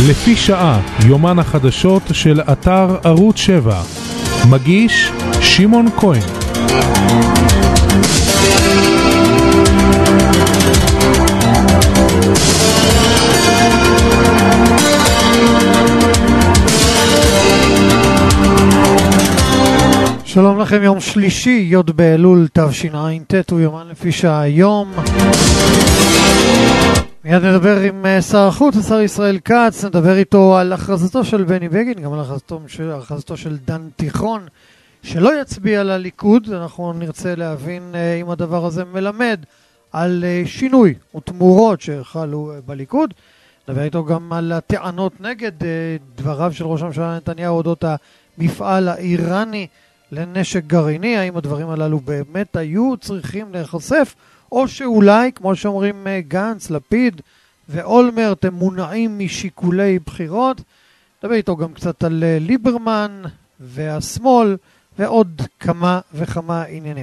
לפי שעה, יומן החדשות של אתר ערוץ 7. מגיש שמעון כהן. שלום לכם, יום שלישי, י' באלול תשע"ט, הוא יומן לפי שעה היום. מיד נדבר עם שר החוץ, השר ישראל כץ, נדבר איתו על הכרזתו של בני בגין, גם על הכרזתו של דן תיכון, שלא יצביע לליכוד. אנחנו נרצה להבין אם הדבר הזה מלמד על שינוי ותמורות שחלו בליכוד. נדבר איתו גם על הטענות נגד דבריו של ראש הממשלה נתניהו אודות המפעל האיראני לנשק גרעיני. האם הדברים הללו באמת היו צריכים להיחשף, או שאולי, כמו שאומרים גנץ, לפיד ואולמרט, הם מונעים משיקולי בחירות. נדבר איתו גם קצת על ליברמן והשמאל ועוד כמה וכמה עניינים.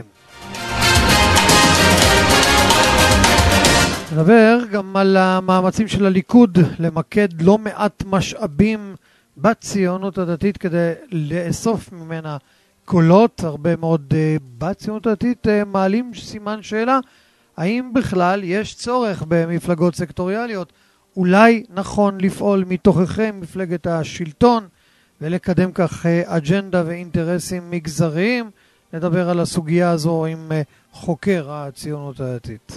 נדבר גם על המאמצים של הליכוד למקד לא מעט משאבים בציונות הדתית כדי לאסוף ממנה קולות. הרבה מאוד בציונות הדתית מעלים סימן שאלה, האם בכלל יש צורך במפלגות סקטוריאליות? אולי נכון לפעול מתוככם מפלגת השלטון ולקדם כך אג'נדה ואינטרסים מגזריים? נדבר על הסוגיה הזו עם חוקר הציונות הדתית.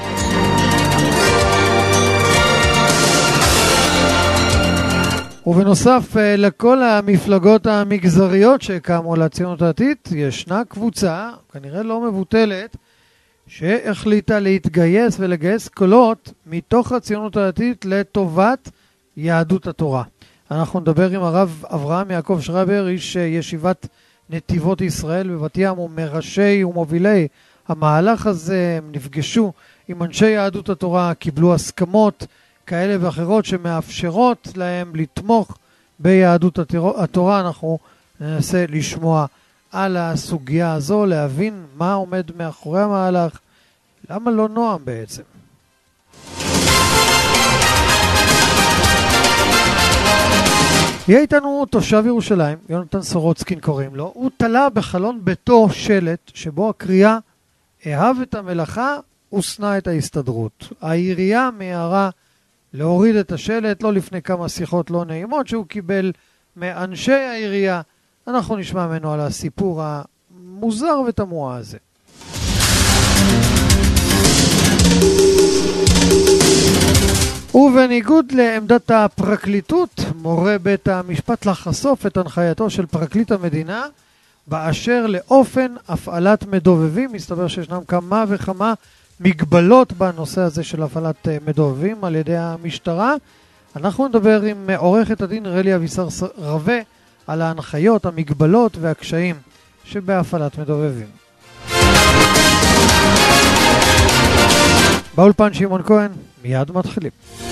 ובנוסף לכל המפלגות המגזריות שקמו לציונות הדתית, ישנה קבוצה, כנראה לא מבוטלת, שהחליטה להתגייס ולגייס קולות מתוך הציונות הדתית לטובת יהדות התורה. אנחנו נדבר עם הרב אברהם יעקב שרבר, איש ישיבת נתיבות ישראל בבת ים, ומראשי ומובילי המהלך הזה. הם נפגשו עם אנשי יהדות התורה, קיבלו הסכמות כאלה ואחרות שמאפשרות להם לתמוך ביהדות התורה. אנחנו ננסה לשמוע על הסוגיה הזו, להבין מה עומד מאחורי המהלך, למה לא נועם בעצם. יהיה איתנו תושב ירושלים, יונתן סורוצקין קוראים לו. הוא תלה בחלון ביתו שלט שבו הקריאה אהב את המלאכה ושנא את ההסתדרות. העירייה מהרה להוריד את השלט, לא לפני כמה שיחות לא נעימות שהוא קיבל מאנשי העירייה. אנחנו נשמע ממנו על הסיפור המוזר ותמוה הזה. ובניגוד לעמדת הפרקליטות, מורה בית המשפט לחשוף את הנחייתו של פרקליט המדינה באשר לאופן הפעלת מדובבים. מסתבר שישנם כמה וכמה מגבלות בנושא הזה של הפעלת מדובבים על ידי המשטרה. אנחנו נדבר עם עורכת הדין רלי אבישר רווה על ההנחיות, המגבלות והקשיים שבהפעלת מדובבים. באולפן שמעון כהן, מיד מתחילים.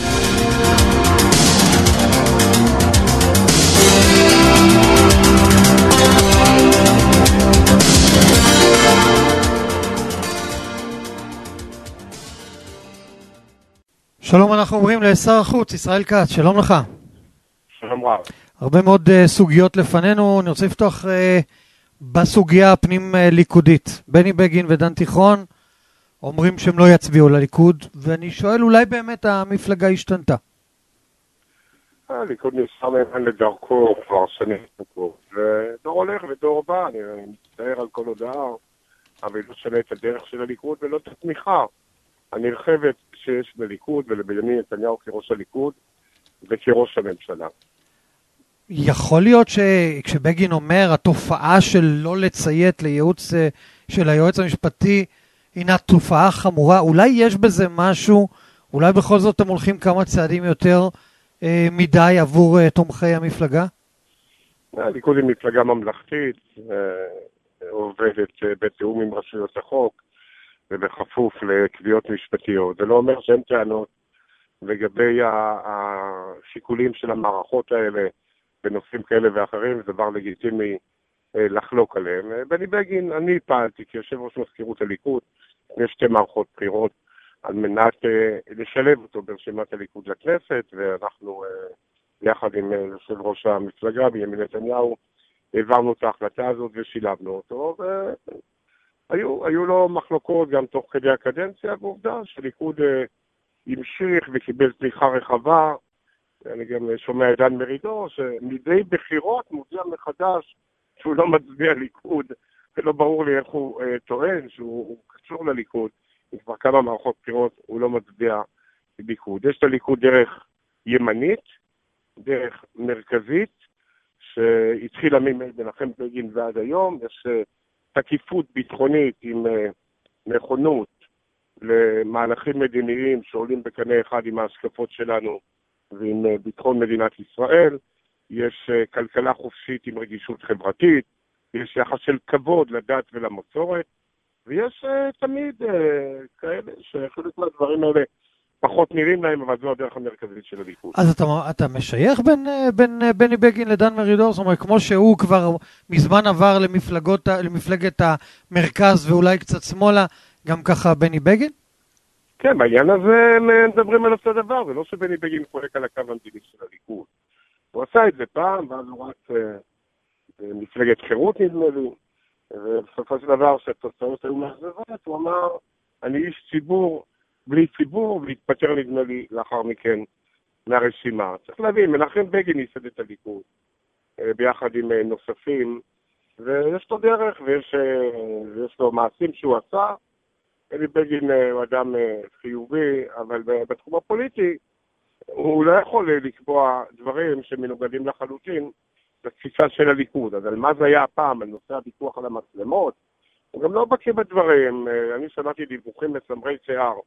שלום, אנחנו אומרים לשר החוץ ישראל כץ, שלום לך. שלום רב. הרבה מאוד סוגיות לפנינו. אני רוצה לפתוח בסוגיה הפנים ליכודית. בני בגין ודן תיכון אומרים שהם לא יצביעו לליכוד, ואני שואל, אולי באמת המפלגה השתנתה? הליכוד נשאר נאמן לדרכו כבר שנים פה, ודור הולך ודור בא. אני מצטער על כל הודעה, אבל לא שונה את הדרך של הליכוד ולא את התמיכה הנרחבת שיש בליכוד ולבנימין נתניהו כראש הליכוד וכראש הממשלה. יכול להיות שכשבגין אומר התופעה של לא לציית לייעוץ של היועץ המשפטי הינה תופעה חמורה, אולי יש בזה משהו, אולי בכל זאת הם הולכים כמה צעדים יותר מדי עבור תומכי המפלגה? הליכוד היא מפלגה ממלכתית, עובדת בתיאום עם רשויות החוק ובכפוף לקביעות משפטיות. זה לא אומר שאין טענות לגבי השיקולים של המערכות האלה בנושאים כאלה ואחרים, זה דבר לגיטימי לחלוק עליהם. בני בגין, אני פעלתי כיושב ראש מזכירות הליכוד, יש 2 מערכות בחירות על מנת לשלב אותו ברשימת הליכוד לכנסת, ואנחנו יחד עם יושב ראש המפלגה, בנימין נתניהו, העברנו את ההחלטה הזאת ושילבנו אותו, והיו לו מחלוקות גם תוך כדי הקדנציה, ועובדה שליכוד המשיך וקיבל תמיכה רחבה. אני גם שומע את דן מרידור, שמדי בחירות מודיע מחדש שהוא לא מצביע ליכוד, ולא ברור לי איך הוא טוען שהוא קשור לליכוד. עם כבר כמה מערכות בחירות הוא לא מצביע ליכוד. יש לליכוד דרך ימנית, דרך מרכזית, שהתחילה ממנחם בגין ועד היום. יש תקיפות ביטחונית עם נכונות למהלכים מדיניים שעולים בקנה אחד עם ההשקפות שלנו ועם ביטחון מדינת ישראל. יש כלכלה חופשית עם רגישות חברתית, יש יחס של כבוד לדת ולמסורת, ויש תמיד כאלה שחלק מהדברים האלה פחות נראים להם, אבל זו הדרך המרכזית של הליכוד. אז אתה משייך בין בני בגין לדן מרידור? זאת אומרת, כמו שהוא כבר מזמן עבר למפלגת המרכז ואולי קצת שמאלה, גם ככה בני בגין? כן, בעניין הזה הם מדברים על אותו דבר, זה לא שבני בגין חולק על הקו המדיני של הליכוד. הוא עשה את זה פעם, ואז הוא רץ מפלגת חירות נדמה לי, ובסופו של דבר שהתוצאות היו מאכזבות, הוא אמר, אני איש ציבור בלי ציבור, והתפטר נדמה לי לאחר מכן מהרשימה. צריך להבין, מנחם בגין ייסד את הליכוד, ביחד עם נוספים, ויש לו דרך, ויש לו מעשים שהוא עשה. בני בגין הוא אדם חיובי, אבל בתחום הפוליטי הוא לא יכול לקבוע דברים שמנוגדים לחלוטין לתפיסה של הליכוד. אז על מה זה היה הפעם, על נושא הוויכוח על המצלמות? הוא גם לא בקיא בדברים. אני שמעתי דיווחים מסמרי שיער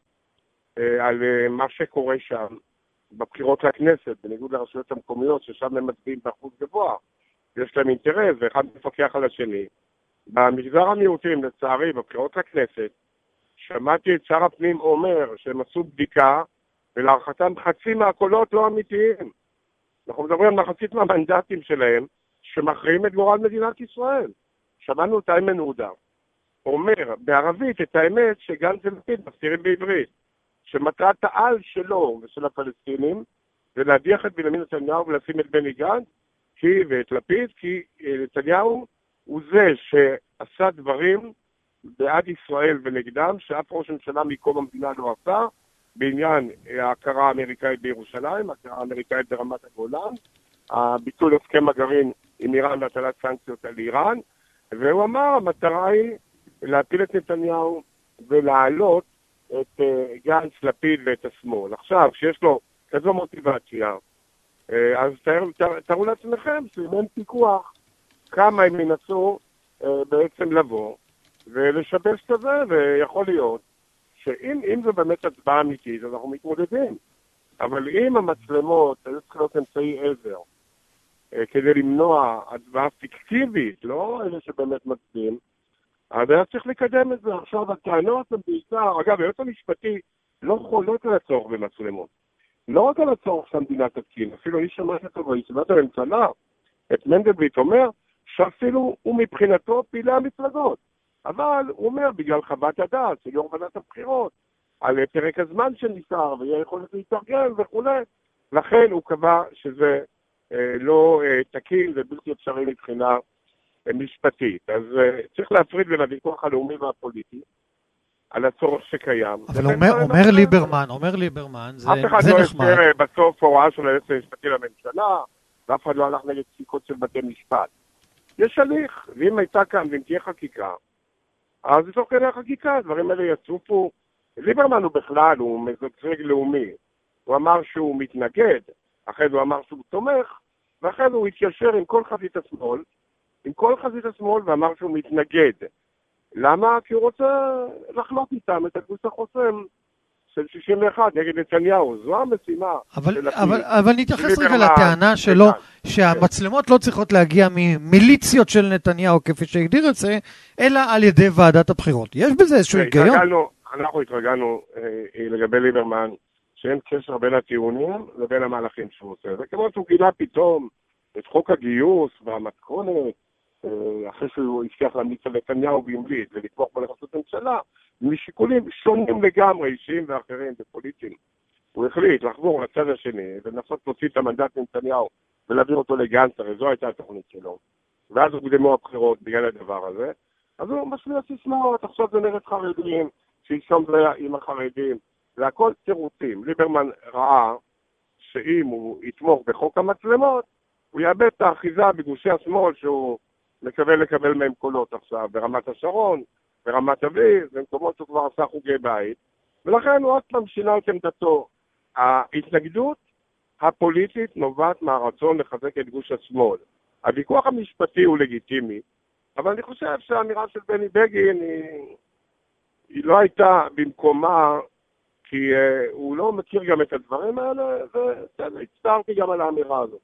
על מה שקורה שם בבחירות לכנסת, בניגוד לרשויות המקומיות, ששם הם מצביעים באחוז גבוה. יש להם אינטרס, ואחד מפקח על השני. במגזר המיעוטים, לצערי, בבחירות לכנסת, שמעתי את שר הפנים אומר שהם עשו בדיקה, ולהערכתם חצי מהקולות לא אמיתיים. אנחנו מדברים על מחצית מהמנדטים שלהם, שמכריעים את גורל מדינת ישראל. שמענו את איימן עודה אומר בערבית את האמת שגנץ ולפיד מסתירים בעברית, שמטרת העל שלו ושל הפלסטינים זה להדיח את בנימין נתניהו ולשים את בני גנץ ואת לפיד, כי נתניהו הוא זה שעשה דברים בעד ישראל ונגדם שאף ראש ממשלה מקום המדינה לא עשה, בעניין ההכרה האמריקאית בירושלים, ההכרה האמריקאית ברמת הגולן, הביטול הסכם הגרעין עם איראן והטלת סנקציות על איראן, והוא אמר, המטרה היא להפיל את נתניהו ולהעלות את גנץ, לפיד ואת השמאל. עכשיו, כשיש לו כזו מוטיבציה, אז תראו לעצמכם שאם אין פיקוח, כמה הם ינסו בעצם לבוא ולשבש כזה, ויכול להיות שאם זו באמת הצבעה אמיתית, אז אנחנו מתמודדים. אבל אם המצלמות היו צריכות אמצעי עזר כדי למנוע הצבעה פיקטיבית, לא אלה שבאמת מצביעים, אז היה צריך לקדם את זה. עכשיו, הטענות הן בעיקר, אגב, היועץ המשפטי לא חולק על הצורך במצלמות. לא רק על הצורך שהמדינה תתקין, אפילו אני שמעתי אותו בישיבת הממשלה, את מנדלבליט אומר שאפילו הוא מבחינתו פעילי המפלגות. אבל הוא אומר, בגלל חוות הדעת של יו"ר ועדת הבחירות, על פרק הזמן שנשאר, ויהיה יכולת להתארגן וכו', לכן הוא קבע שזה לא תקין ובלתי אפשרי מבחינה משפטית. אז צריך להפריד בין הוויכוח הלאומי והפוליטי, על הצורך שקיים. אבל אומר ליברמן, זה נחמד. אף אחד לא הסביר בסוף הוראה של היועץ המשפטי לממשלה, ואף אחד לא הלך נגד פסיקות של בתי משפט. יש הליך, ואם הייתה כאן, ואם תהיה חקיקה, אז בתוך כדי החקיקה, הדברים האלה יצופו. ליברמן הוא בכלל, הוא מזגזג לאומי. הוא אמר שהוא מתנגד, אחרי זה הוא אמר שהוא תומך, ואחרי זה הוא התיישר עם כל חזית השמאל, ואמר שהוא מתנגד. למה? כי הוא רוצה לחלוק איתם את הגוש החוסם של 61 נגד נתניהו. זו המשימה. אבל נתייחס רגע לטענה שלו, שהמצלמות לא צריכות להגיע ממיליציות של נתניהו, כפי שהגדיר את זה, אלא על ידי ועדת הבחירות. יש בזה איזשהו היגיון? אנחנו התרגלנו לגבי ליברמן, שאין קשר בין הטיעונים לבין המהלכים שהוא עושה. זה כמו שהוא גילה פתאום את חוק הגיוס והמתכונת, אחרי שהוא הבטיח להמליץ על נתניהו והמליץ ולתמוך בו לראשות ממשלה, משיקולים שונים לגמרי, אישיים ואחרים ופוליטיים. הוא החליט לחבור לצד השני ולנסות להוציא את המנדט מנתניהו ולהעביר אותו לגנץ, הרי זו הייתה התוכנית שלו. ואז הוקדמו הבחירות בגלל הדבר הזה. אז הוא משמיע סיסמאות, עכשיו זה נרד חרדים, שישום זה עם החרדים, זה הכל תירוצים. ליברמן ראה שאם הוא יתמוך בחוק המצלמות, הוא יאבד את האחיזה בגושי השמאל שהוא מקווה לקבל מהם קולות עכשיו, ברמת השרון, ברמת אביב, במקומות שהוא כבר עשה חוגי בית, ולכן הוא עוד פעם שינה את עמדתו. ההתנגדות הפוליטית נובעת מהרצון לחזק את גוש השמאל. הוויכוח המשפטי הוא לגיטימי, אבל אני חושב שהאמירה של בני בגין היא לא הייתה במקומה, כי הוא לא מכיר גם את הדברים האלה, והצטערתי גם על האמירה הזאת.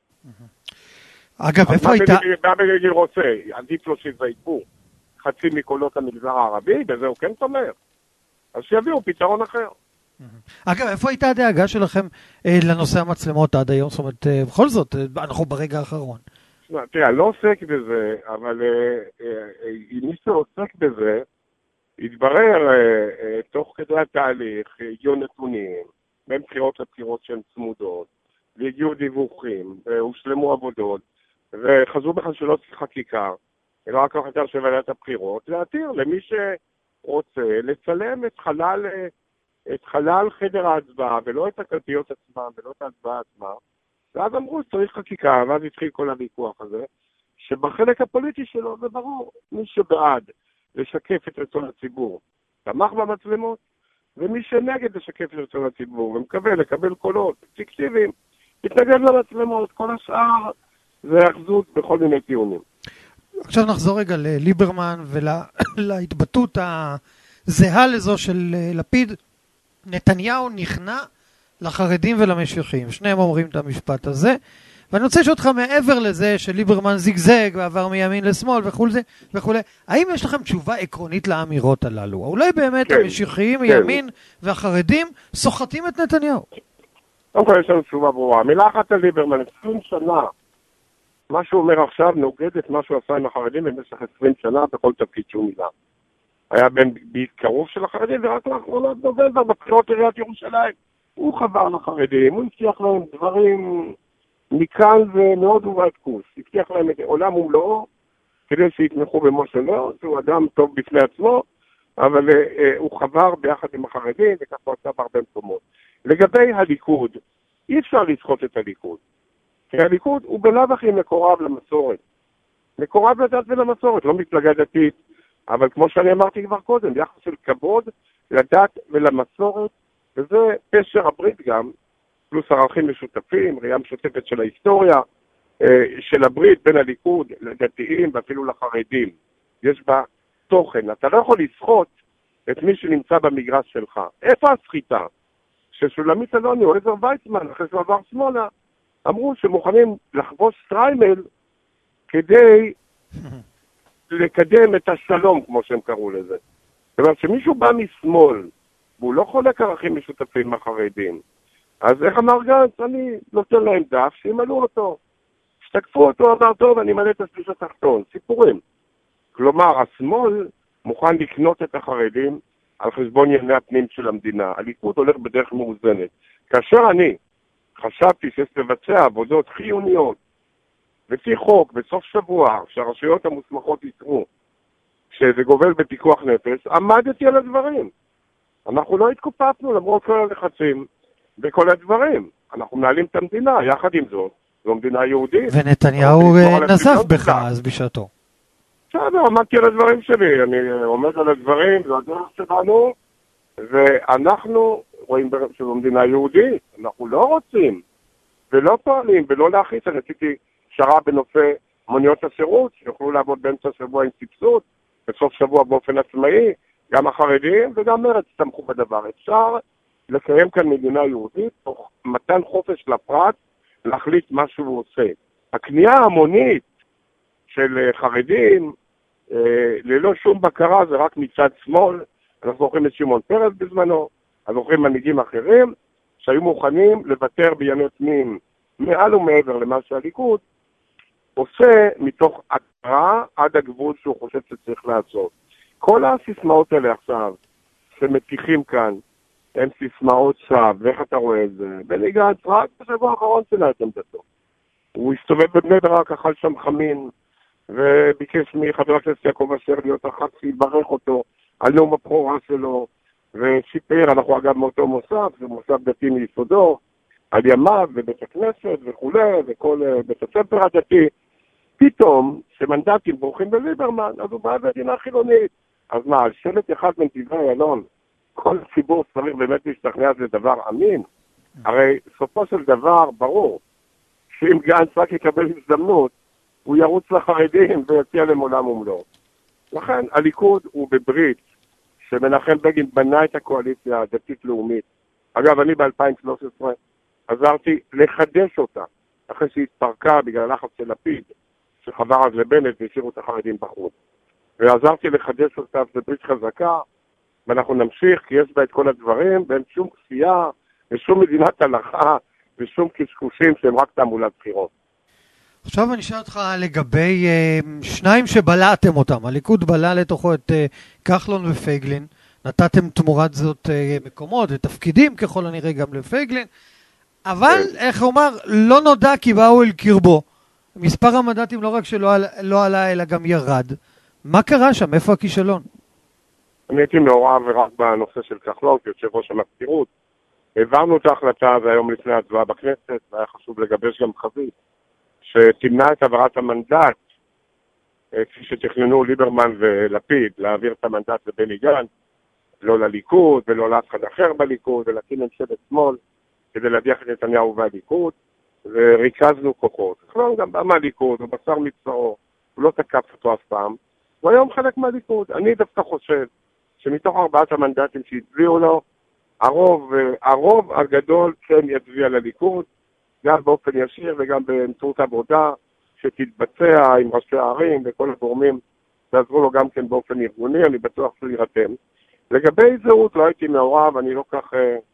אגב, איפה הייתה... מה בני בגין רוצה? עדיף לו שיזעקו חצי מקולות המגזר הערבי, בזה הוא כן תומך. אז שיביאו פתרון אחר. אגב, איפה הייתה הדאגה שלכם לנושא המצלמות עד היום? זאת אומרת, בכל זאת, אנחנו ברגע האחרון. תראה, אני לא עוסק בזה, אבל אם מי שעוסק בזה, התברר תוך כדי התהליך, הגיעו נתונים, בין בחירות לבחירות שהן צמודות, והגיעו דיווחים, והושלמו עבודות, וחזרו בכלל שלא צריך חקיקה, אלא רק החלטה של ועדת הבחירות, להתיר למי שרוצה לצלם את חלל חדר ההצבעה, ולא את הקלפיות עצמם, ולא את ההצבעה עצמה. ואז אמרו שצריך חקיקה, ואז התחיל כל הוויכוח הזה, שבחלק הפוליטי שלו זה ברור, מי שבעד לשקף את רצון הציבור, תמך במצלמות, ומי שנגד לשקף את רצון הציבור, ומקווה לקבל קולות פיקטיביים, יתנגד למצלמות, כל השאר זה אחזות בכל מיני טיעונים. עכשיו נחזור רגע לליברמן ולהתבטאות הזהה לזו של לפיד. נתניהו נכנע לחרדים ולמשיחיים. שניהם אומרים את המשפט הזה. ואני רוצה לשאול אותך מעבר לזה שליברמן זיגזג ועבר מימין לשמאל וכו'. האם יש לכם תשובה עקרונית לאמירות הללו? אולי באמת כן, המשיחיים, הימין והחרדים סוחטים את נתניהו? קודם כל יש לנו תשובה ברורה. מילה אחת על ליברמן, 20 שנה. מה שהוא אומר עכשיו נוגד את מה שהוא עשה עם החרדים במשך 20 שנה בכל תפקיד שהוא מילה. היה בין בהתקרוב של החרדים, ורק לאחרונות נובמבר בבחירות עיריית ירושלים. הוא חבר לחרדים, הוא הבטיח להם דברים מכאן ומאוד ובעד כוס. הבטיח להם את עולם ומלואו, כדי שיתמכו במשה לאו, שהוא אדם טוב בפני עצמו, אבל הוא חבר ביחד עם החרדים, וכך הוא עשה בהרבה מקומות. לגבי הליכוד, אי אפשר לסחוט את הליכוד. כי הליכוד הוא בלב הכי מקורב למסורת. מקורב לדת ולמסורת, לא מפלגה דתית, אבל כמו שאני אמרתי כבר קודם, ביחס של כבוד לדת ולמסורת, וזה פשר הברית גם, פלוס ערכים משותפים, ראייה משותפת של ההיסטוריה, של הברית בין הליכוד לדתיים ואפילו לחרדים. יש בה תוכן. אתה לא יכול לסחוט את מי שנמצא במגרש שלך. איפה הסחיטה? ששולמית אלוני או עזר ויצמן, אחרי שהוא עבר שמאלה, אמרו שמוכנים לחבוש סטריימל כדי לקדם את השלום, כמו שהם קראו לזה. זאת אומרת, שמישהו בא משמאל, והוא לא חולק ערכים משותפים מהחרדים, אז איך אמר גנץ? אני נותן להם דף, שימלאו אותו. שתקפו אותו, אמר טוב, אני מלא את השליש התחתון. סיפורים. כלומר, השמאל מוכן לקנות את החרדים על חשבון ענייני הפנים של המדינה. הליכוד הולך בדרך מאוזנת. כאשר אני חשבתי שיש לבצע עבודות חיוניות, לפי חוק, בסוף שבוע, שהרשויות המוסמכות יתרו, שזה גובל בפיקוח נפש, עמדתי על הדברים. אנחנו לא התקופפנו למרות כל הלחצים וכל הדברים. אנחנו מנהלים את המדינה, יחד עם זאת, זו מדינה יהודית. ונתניהו נזף בך אז בשעתו. בסדר, עמדתי על הדברים שלי, אני עומד על הדברים, זו הדרך שלנו, ואנחנו רואים שזו מדינה יהודית, אנחנו לא רוצים, ולא פועלים, ולא להכניס, אני עשיתי שרה בנושא מוניות השירות, שיוכלו לעבוד באמצע שבוע עם סבסוד, בסוף שבוע באופן עצמאי, גם החרדים וגם מרצ תמכו בדבר. אפשר לקיים כאן מדינה יהודית, תוך מתן חופש לפרט, להחליט מה שהוא עושה. הקנייה המונית של חרדים, ללא שום בקרה, זה רק מצד שמאל. אנחנו זוכרים את שמעון פרס בזמנו, אנחנו זוכרים מנהיגים אחרים, שהיו מוכנים לוותר בענייני פנים מעל ומעבר למה שהליכוד עושה מתוך הכרה עד הגבול שהוא חושב שצריך לעשות. כל הסיסמאות האלה עכשיו שמתיחים כאן, הם סיסמאות שווא, ואיך אתה רואה את זה? בני גנץ רק בשבוע האחרון שלה את עמדתו. הוא הסתובב בבני ברק, אכל שם חמין, וביקש מחבר הכנסת יעקב אשר להיות אחת שיברך אותו על נאום הבכורה שלו, ושיפר, אנחנו אגב מאותו מוסד, זה מוסד דתי מיסודו, על ימיו ובית הכנסת וכו', וכל בית הספר הדתי. פתאום, שמנדטים בורחים בליברמן, אז הוא בא במדינה חילונית. אז מה, על שלט אחד מנתיבי איילון, כל הציבור צריך באמת להשתכנע זה דבר אמין? הרי סופו של דבר ברור, שאם גנץ רק יקבל הזדמנות, הוא ירוץ לחרדים ויציע להם עולם ומלואו. לכן הליכוד הוא בברית, שמנחם בגין בנה את הקואליציה הדתית-לאומית. אגב, אני ב-2013 עזרתי לחדש אותה, אחרי שהתפרקה בגלל הלחץ של לפיד, שחבר אז לבנט והשאירו את החרדים בחוץ. ועזרתי לחדש אותה, זה ברית חזקה, ואנחנו נמשיך, כי יש בה את כל הדברים, ואין שום כפייה, ושום מדינת הלכה, ושום קשקושים שהם רק תעמולת בחירות. עכשיו אני אשאל אותך לגבי שניים שבלעתם אותם. הליכוד בלע לתוכו את כחלון ופייגלין, נתתם תמורת זאת מקומות ותפקידים ככל הנראה גם לפייגלין, אבל איך אומר, לא נודע כי באו אל קרבו. מספר המנדטים לא רק שלא עלה אלא גם ירד. מה קרה שם? איפה הכישלון? אני הייתי מעורב רק בנושא של כחלון, כיושב ראש המזכירות. העברנו את ההחלטה והיום לפני ההצבעה בכנסת, והיה חשוב לגבש גם חזית, שתמנע את העברת המנדט, כפי שתכננו ליברמן ולפיד, להעביר את המנדט לבני גנץ, לא לליכוד ולא לאף אחד אחר בליכוד, ולהקים ממשלת שמאל, כדי להדיח את נתניהו והליכוד, וריכזנו כוחות. כחלון גם בא מהליכוד, הוא בשר מבשרו, הוא לא תקף אותו אף פעם, הוא היום חלק מהליכוד. אני דווקא חושב שמתוך 4 המנדטים שהצביעו לו, הרוב הגדול כן יצביע לליכוד, גם באופן ישיר וגם באמצעות עבודה שתתבצע עם ראשי הערים וכל הגורמים שעזרו לו גם כן באופן ארגוני, אני בטוח שהוא יירתם. לגבי זהות לא הייתי מעורב, אני לא כך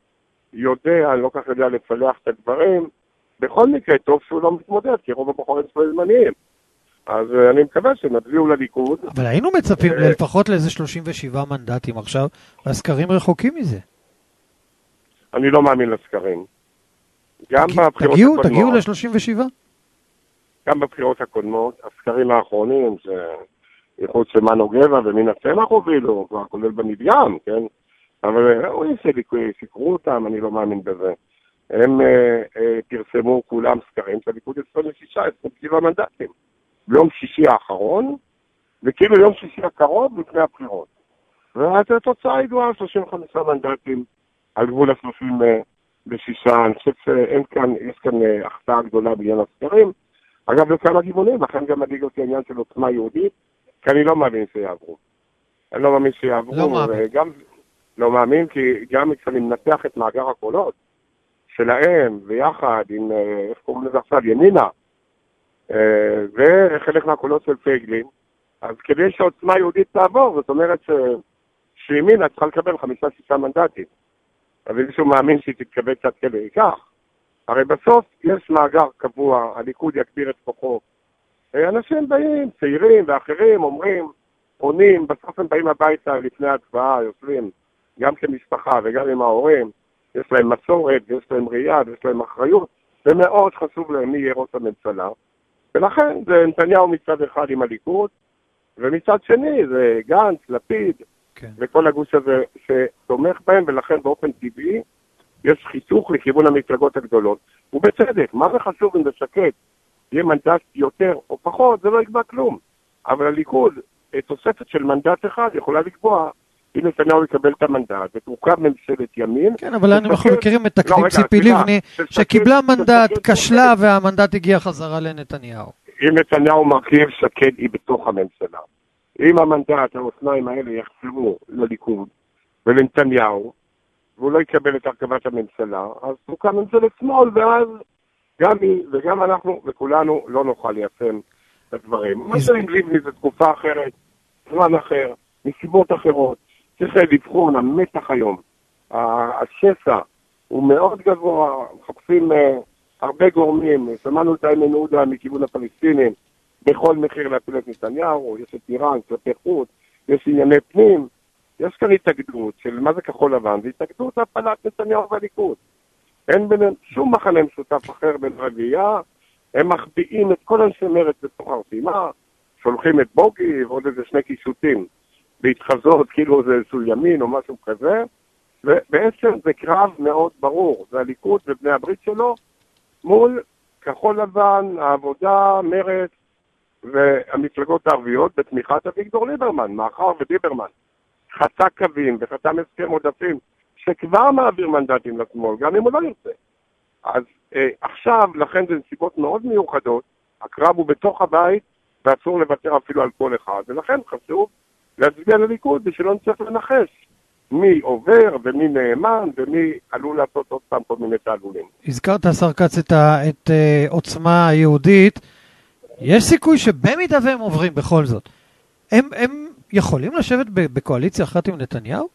יודע לפלח את הדברים. בכל מקרה טוב שהוא לא מתמודד, כי רוב הבוחרים שלו זמניים. אז אני מקווה שנצביעו לליכוד. אבל היינו מצפים לפחות לאיזה 37 מנדטים עכשיו, והסקרים רחוקים מזה. אני לא מאמין לסקרים. תגיעו ל-37? גם בבחירות הקודמות, הסקרים האחרונים, שיחוד שמנו גבע ומן הצמח הובילו, כבר כולל במדגם, כן? אבל רואים שסיקרו אותם, אני לא מאמין בזה. הם פרסמו כולם סקרים, שהליכוד 26 מנדטים. ביום שישי האחרון, וכאילו יום שישי הקרוב לפני הבחירות. והתוצאה ידועה, 35 מנדטים על גבול ה-36. אני חושב יש כאן החטאה גדולה בעניין הסקרים. אגב, לכמה גיוונים, לכן גם מדאיג אותי העניין של עוצמה יהודית, כי אני לא מאמין שיעברו. אני לא מאמין שיעברו. לא מאמין, כי גם כשאני מנתח את מאגר הקולות שלהם, ויחד עם, איך קוראים לזה עכשיו, ימינה, וחלק מהקולות של פייגלין, אז כדי שעוצמה יהודית תעבור, זאת אומרת שימינה צריכה לקבל 5-6 מנדטים. אבל מישהו מאמין שהיא תתקבל קצת כדי כך. הרי בסוף יש מאגר קבוע, הליכוד יקביר את כוחו. אנשים באים, צעירים ואחרים, אומרים, עונים, בסוף הם באים הביתה לפני ההצבעה, יושבים גם כמשפחה וגם עם ההורים, יש להם מסורת, יש להם ראייה, יש להם אחריות, ומאוד חשוב להם מי יהיה ראש הממשלה. ולכן זה נתניהו מצד אחד עם הליכוד, ומצד שני זה גנץ, לפיד, כן. וכל הגוש הזה שתומך בהם, ולכן באופן טבעי יש חיתוך לכיוון המפלגות הגדולות. ובצדק, מה זה חשוב אם בשקט יהיה מנדט יותר או פחות, זה לא יקבע כלום. אבל הליכוד, תוספת של מנדט אחד יכולה לקבוע אם נתניהו יקבל את המנדט, ותורכב ממשלת ימין. כן, אבל אנחנו מכירים את תקדים ציפי לבני, שקיבלה מנדט, כשלה, והמנדט הגיע חזרה לנתניהו. אם נתניהו מרכיב שקד היא בתוך הממשלה. אם המנדט, האופניים האלה יחזרו לליכוד ולנתניהו, והוא לא יקבל את הרכבת הממשלה, אז תוקם ממשלת שמאל, ואז גם היא וגם אנחנו וכולנו לא נוכל ליישם את הדברים. מה שעם לבני זה תקופה אחרת, זמן אחר, מסיבות אחרות. צריך לבחון, המתח היום, השסע הוא מאוד גבוה, מחפשים הרבה גורמים, שמענו את איימן עודה מכיוון הפלסטינים, בכל מחיר להפיל את נתניהו, יש את איראן, כלפי חוץ, יש ענייני פנים, יש כאן התאגדות של מה זה כחול לבן, זה התאגדות הפלת נתניהו והליכוד. אין ביניהם שום מחנה משותף אחר בין רביעייה, הם מחביאים את כל אנשי מרצ בתוך הרשימה, שולחים את בוגי ועוד איזה שני קישוטים בהתחזות כאילו זה איזשהו ימין או משהו כזה, ובעצם זה קרב מאוד ברור, זה הליכוד ובני הברית שלו מול כחול לבן, העבודה, מרצ והמפלגות הערביות בתמיכת אביגדור ליברמן, מאחר וליברמן חצה קווים וחתם הסכם עודפים שכבר מעביר מנדטים לשמאל, גם אם הוא לא ירצה. אז עכשיו, לכן זה נסיבות מאוד מיוחדות, הקרב הוא בתוך הבית ואסור לוותר אפילו על כל אחד, ולכן חשוב להצביע לליכוד בשביל לא נצטרך לנחש מי עובר ומי נאמן ומי עלול לעשות עוד פעם כל מיני תעלולים. הזכרת, השר כץ, את עוצמה היהודית. יש סיכוי שבמידה והם עוברים בכל זאת, הם יכולים לשבת בקואליציה אחת עם נתניהו?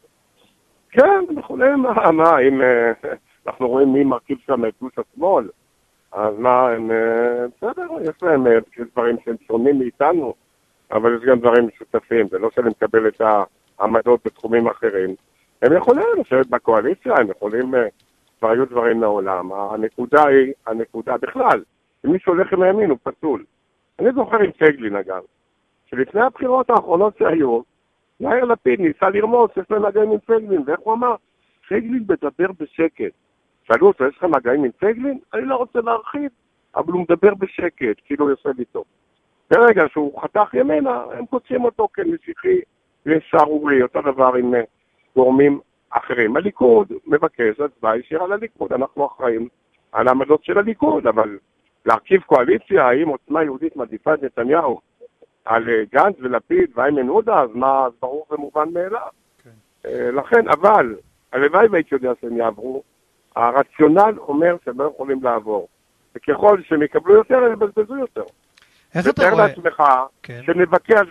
כן, הם יכולים. מה, אם אנחנו רואים מי מרכיב שם את גוש השמאל, אז מה, הם בסדר, יש להם דברים שהם שונים מאיתנו, אבל יש גם דברים משותפים, זה לא שאני מקבל את העמדות בתחומים אחרים. הם יכולים לשבת בקואליציה, הם יכולים, כבר היו דברים מעולם. הנקודה בכלל, אם מישהו הולך עם הימין הוא פסול. אני זוכר עם פייגלין אגב, שלפני הבחירות האחרונות שהיו, יאיר לפיד ניסה לרמוז שיש להם מגעים עם פייגלין, ואיך הוא אמר? פייגלין מדבר בשקט. שאלו אותו, יש לך מגעים עם פייגלין? אני לא רוצה להרחיב, אבל הוא מדבר בשקט, כאילו הוא יושב איתו. ברגע שהוא חתך ימינה, הם קוצים אותו כמשיחי ושערורי, אותו דבר עם גורמים אחרים. הליכוד מבקש הצבעה ישירה לליכוד, אנחנו אחראים על העמדות של הליכוד, אבל להרכיב קואליציה, האם עוצמה יהודית מעדיפה את נתניהו על גנץ ולפיד ואיימן עודה, אז מה, אז ברור ומובן מאליו. לכן, אבל, הלוואי והייתי יודע שהם יעברו, הרציונל אומר שהם לא יכולים לעבור. וככל שהם יקבלו יותר, הם יבזבזו יותר. איך אתה רואה? ותאר לעצמך שנבקש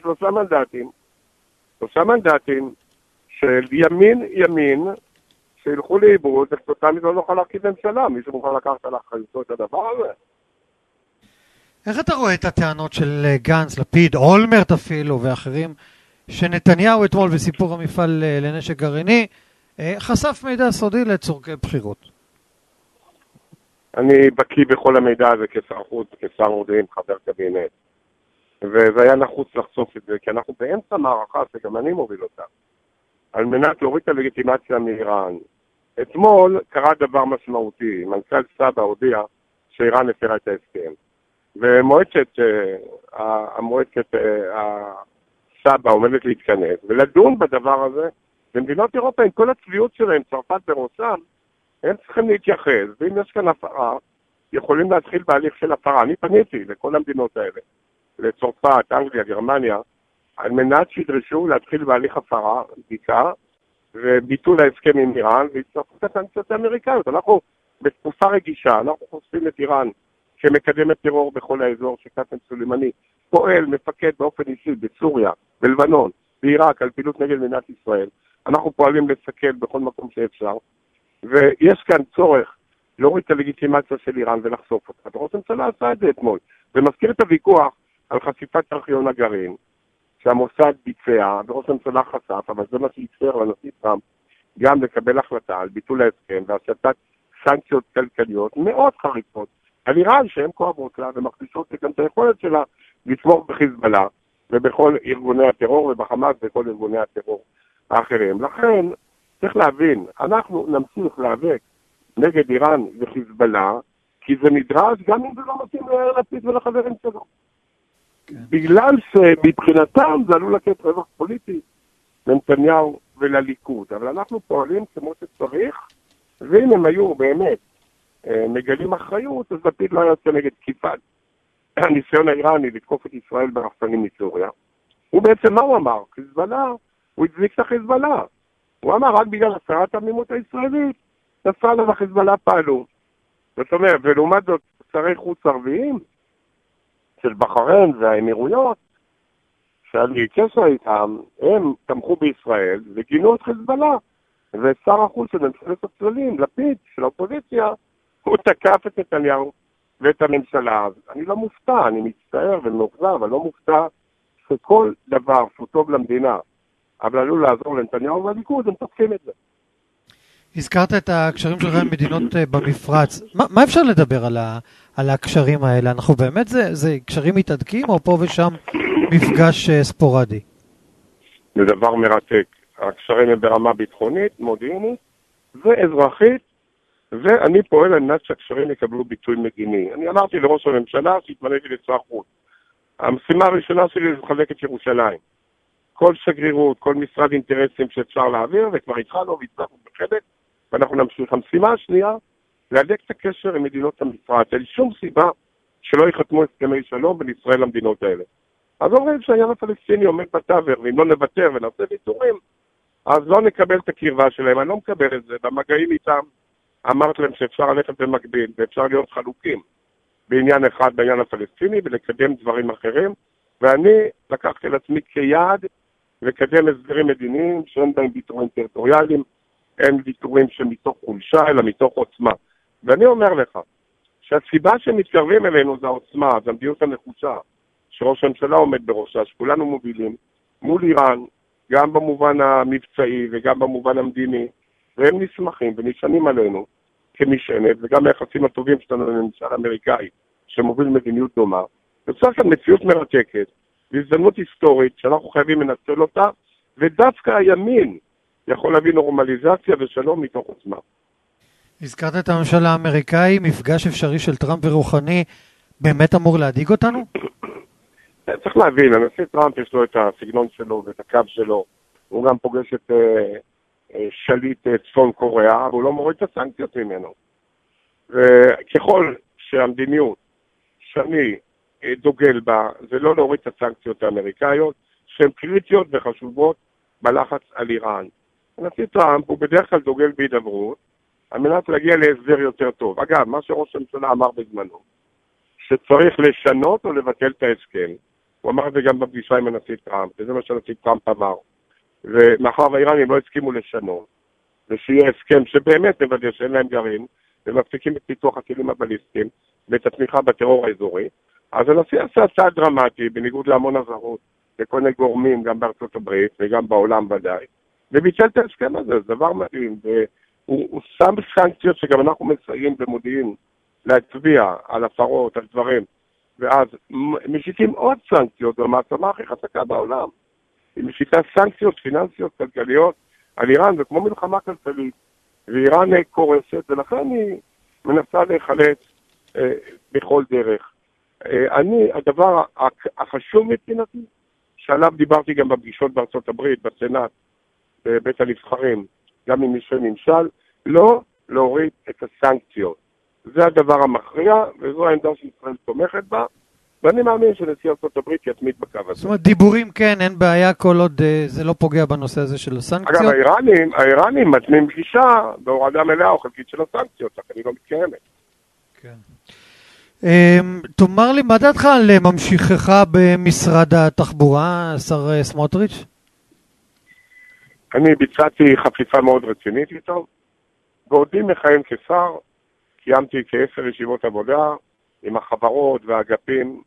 3 מנדטים של ימין, שילכו לאיבוד, וכתוצאה מזה לא נוכל להרכיב ממשלה, מישהו מוכן לקחת על אחריותו את הדבר הזה. איך אתה רואה את הטענות של גנץ, לפיד, אולמרט אפילו ואחרים, שנתניהו אתמול בסיפור המפעל לנשק גרעיני, חשף מידע סודי לצורכי בחירות? אני בקיא בכל המידע הזה כשר חוץ, כשר מודיעין, חבר קבינט. וזה היה נחוץ לחשוף את זה, כי אנחנו באמצע מערכה שגם אני מוביל אותה, על מנת להוריד את הלגיטימציה מאיראן. אתמול קרה דבר משמעותי, מנכ"ל סבא הודיע שאיראן הפרה את ההסכם. ומועצת סבא עומדת להתכנס ולדון בדבר הזה, במדינות אירופה עם כל הצביעות שלהם, צרפת בראשם, הם צריכים להתייחס, ואם יש כאן הפרה, יכולים להתחיל בהליך של הפרה. אני פניתי לכל המדינות האלה, לצרפת, אנגליה, גרמניה, על מנת שידרשו להתחיל בהליך הפרה, בדיקה, וביטול ההסכם עם איראן, והצטרפות הסנקציות האמריקאיות. אנחנו בתקופה רגישה, אנחנו חושפים את איראן, שמקדמת טרור בכל האזור שקאסם סולימאני פועל, מפקד באופן אישי בסוריה, בלבנון, בעיראק, על פעילות נגד מדינת ישראל. אנחנו פועלים לסכל בכל מקום שאפשר, ויש כאן צורך להוריד את הלגיטימציה של איראן ולחשוף אותה. וראש הממשלה עשה את זה אתמול, ומזכיר את הוויכוח על חשיפת ארכיון הגרעין, שהמוסד ביצע, וראש הממשלה חשף, אבל זה מה שיצר לנשיא טראמפ, גם לקבל החלטה על ביטול ההסכם והשתת סנקציות כלכליות מאוד חריפות, על איראן שהן כואבות לה ומכניסות גם את היכולת שלה לתמוך בחיזבאללה ובכל ארגוני הטרור ובחמאס וכל ארגוני הטרור האחרים. לכן צריך להבין, אנחנו נמשיך להיאבק נגד איראן וחיזבאללה, כי זה נדרש גם אם זה לא מתאים ליאיר לפיד ולחברים שלו. בגלל שמבחינתם זה עלול לתת רווח פוליטי לנתניהו ולליכוד. אבל אנחנו פועלים כמו שצריך, ואם הם היו באמת מגלים אחריות, אז לפיד לא היה יוצא נגד תקיפת הניסיון האיראני לתקוף את ישראל ברחפנים מסוריה. הוא בעצם מה הוא אמר? חיזבאללה, הוא הצדיק את החיזבאללה. הוא אמר רק בגלל הסרת העמימות הישראלית, נסראללה והחיזבאללה פעלו. זאת אומרת, ולעומת זאת שרי חוץ ערביים של בחריין והאמירויות, שהיה לי קשר איתם, הם תמכו בישראל וגינו את חיזבאללה. ושר החוץ של ממשלת הצללים, לפיד של האופוזיציה, הוא תקף את נתניהו ואת הממשלה. אני לא מופתע, אני מצטער ומאוכזב, אבל לא מופתע שכל דבר שהוא טוב למדינה אבל עלול לעזור לנתניהו והליכוד, הם תפקים את זה. הזכרת את הקשרים שלך עם מדינות במפרץ. מה אפשר לדבר על הקשרים האלה? אנחנו באמת, זה קשרים מתהדקים או פה ושם מפגש ספורדי? זה דבר מרתק. הקשרים הם ברמה ביטחונית, מודיעינית ואזרחית, ואני פועל על מנת שהקשרים יקבלו ביטוי מדיני. אני אמרתי לראש הממשלה שהתמניתי לשר חוץ. המשימה הראשונה שלי זה לחזק את ירושלים. כל שגרירות, כל משרד אינטרסים שאפשר להעביר, וכבר התחלנו והצלחנו בחלק, ואנחנו נמשיך. המשימה השנייה, להדק את הקשר עם מדינות המפרץ. אין שום סיבה שלא ייחתמו הסכמי שלום בין ישראל למדינות האלה. אז אומרים שהעניין הפלסטיני עומד בתווך, ואם לא נוותר ונעשה ויתורים, אז לא נקבל את הקרבה שלהם. אני לא מקבל את זה. במגעים איתם אמרתי להם שאפשר ללכת במקביל, ואפשר להיות חלוקים בעניין אחד, בעניין הפלסטיני, ולקדם דברים אחרים. ואני לקחתי לעצמי כיעד לקדם הסדרים מדיניים שאין בהם ויתורים טריטוריאליים, אין ויתורים שמתוך חולשה, אלא מתוך עוצמה. ואני אומר לך, שהסיבה שמתקרבים אלינו זה העוצמה, זה המדיניות הנחושה, שראש הממשלה עומד בראשה, שכולנו מובילים, מול איראן, גם במובן המבצעי וגם במובן המדיני, והם נסמכים ונשענים עלינו כמשענת, וגם היחסים הטובים שלנו לממשל האמריקאי, שמוביל מדיניות דומה. יוצא כאן מציאות מרתקת, והזדמנות היסטורית שאנחנו חייבים לנצל אותה, ודווקא הימין יכול להביא נורמליזציה ושלום מתוך עוצמה. הזכרת את הממשל האמריקאי, מפגש אפשרי של טראמפ ורוחני, באמת אמור להדאיג אותנו? צריך להבין, הנשיא טראמפ יש לו את הסגנון שלו ואת הקו שלו, הוא גם פוגש את שליט צפון קוריאה, אבל הוא לא מוריד את הסנקציות ממנו. וככל שהמדיניות שאני דוגל בה, זה לא להוריד את הסנקציות האמריקאיות, שהן קריטיות וחשובות בלחץ על איראן. הנשיא טראמפ הוא בדרך כלל דוגל בהידברות, על מנת להגיע להסדר יותר טוב. אגב, מה שראש הממשלה אמר בזמנו, שצריך לשנות או לבטל את ההסכם, הוא אמר את זה גם בפגישה עם הנשיא טראמפ, וזה מה שהנשיא טראמפ אמר. ומאחר והאיראנים לא הסכימו לשנות, ושיהיה הסכם שבאמת נוודא שאין להם גרעין, ומפסיקים את פיתוח הכלים הבליסטיים, ואת התמיכה בטרור האזורי, אז הנשיא עשה צעד דרמטי, בניגוד להמון אזהרות, לכל מיני גורמים, גם בארצות הברית וגם בעולם ודאי, וביטל את ההסכם הזה, זה דבר מדהים, והוא שם סנקציות שגם אנחנו מסייעים במודיעין להצביע על הפרות, על דברים, ואז משיתים עוד סנקציות במעצמה הכי חזקה בעולם. היא משיתה סנקציות פיננסיות, כלכליות, על איראן, זה כמו מלחמה כלכלית, ואיראן קורסת, ולכן היא מנסה להיחלץ בכל דרך. הדבר החשוב מבחינתי, שעליו דיברתי גם בפגישות בארצות הברית, בסנאט, בבית הנבחרים, גם עם מישהו ממשל, לא להוריד את הסנקציות. זה הדבר המכריע, וזו העמדה שישראל תומכת בה, ואני מאמין שנשיא ארצות הברית יתמיד בקו הזה. זאת אומרת, דיבורים כן, אין בעיה כל עוד זה לא פוגע בנושא הזה של הסנקציות. אגב, האיראנים מתנים גישה בהורדה מלאה או חלקית של הסנקציות, לכן היא לא מתקיימת. כן. תאמר לי, מה דעתך על ממשיכך במשרד התחבורה, שר סמוטריץ'? אני ביצעתי חפיפה מאוד רצינית איתו, בעודי מכהן כשר, קיימתי כ10 ישיבות עבודה עם החברות והאגפים,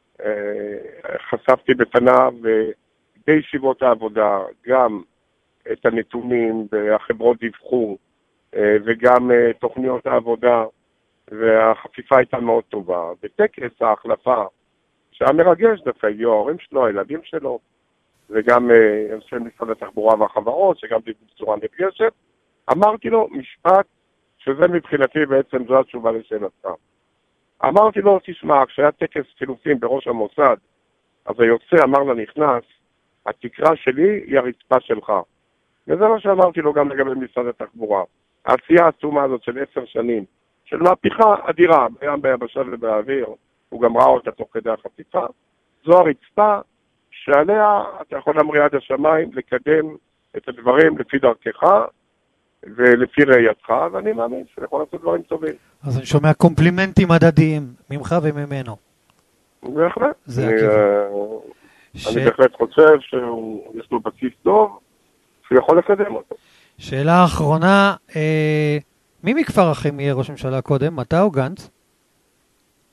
חשפתי בפניו בישיבות העבודה גם את הנתונים והחברות דיווחו וגם תוכניות העבודה, והחפיפה הייתה מאוד טובה. בטקס ההחלפה שהיה מרגש דווקא, הגיעו ההורים שלו, הילדים שלו, וגם אנשי משרד התחבורה והחברות שגם דיווחו בצורה נפגשת, אמרתי לו משפט שזה מבחינתי בעצם זו התשובה לשאלתך. אמרתי לו, תשמע, כשהיה טקס חילופים בראש המוסד, אז היוצא אמר לנכנס, התקרה שלי היא הרצפה שלך. וזה מה שאמרתי לו גם לגבי משרד התחבורה. העשייה העצומה הזאת של 10 שנים, של מהפכה אדירה, בים ביבשה ובאוויר, הוא גם ראה אותה תוך כדי החשיפה, זו הרצפה שעליה אתה יכול להמריא עד השמיים, לקדם את הדברים לפי דרכך, ולפי ראייתך, ואני מאמין שיכול לעשות דברים טובים. אז אני שומע קומפלימנטים הדדיים, ממך וממנו. בהחלט. זה הכיוון. אני בהחלט חושב שיש לו בסיס טוב, שהוא יכול לקדם אותו. שאלה האחרונה, מי מכפר אחים יהיה ראש ממשלה קודם, אתה או גנץ?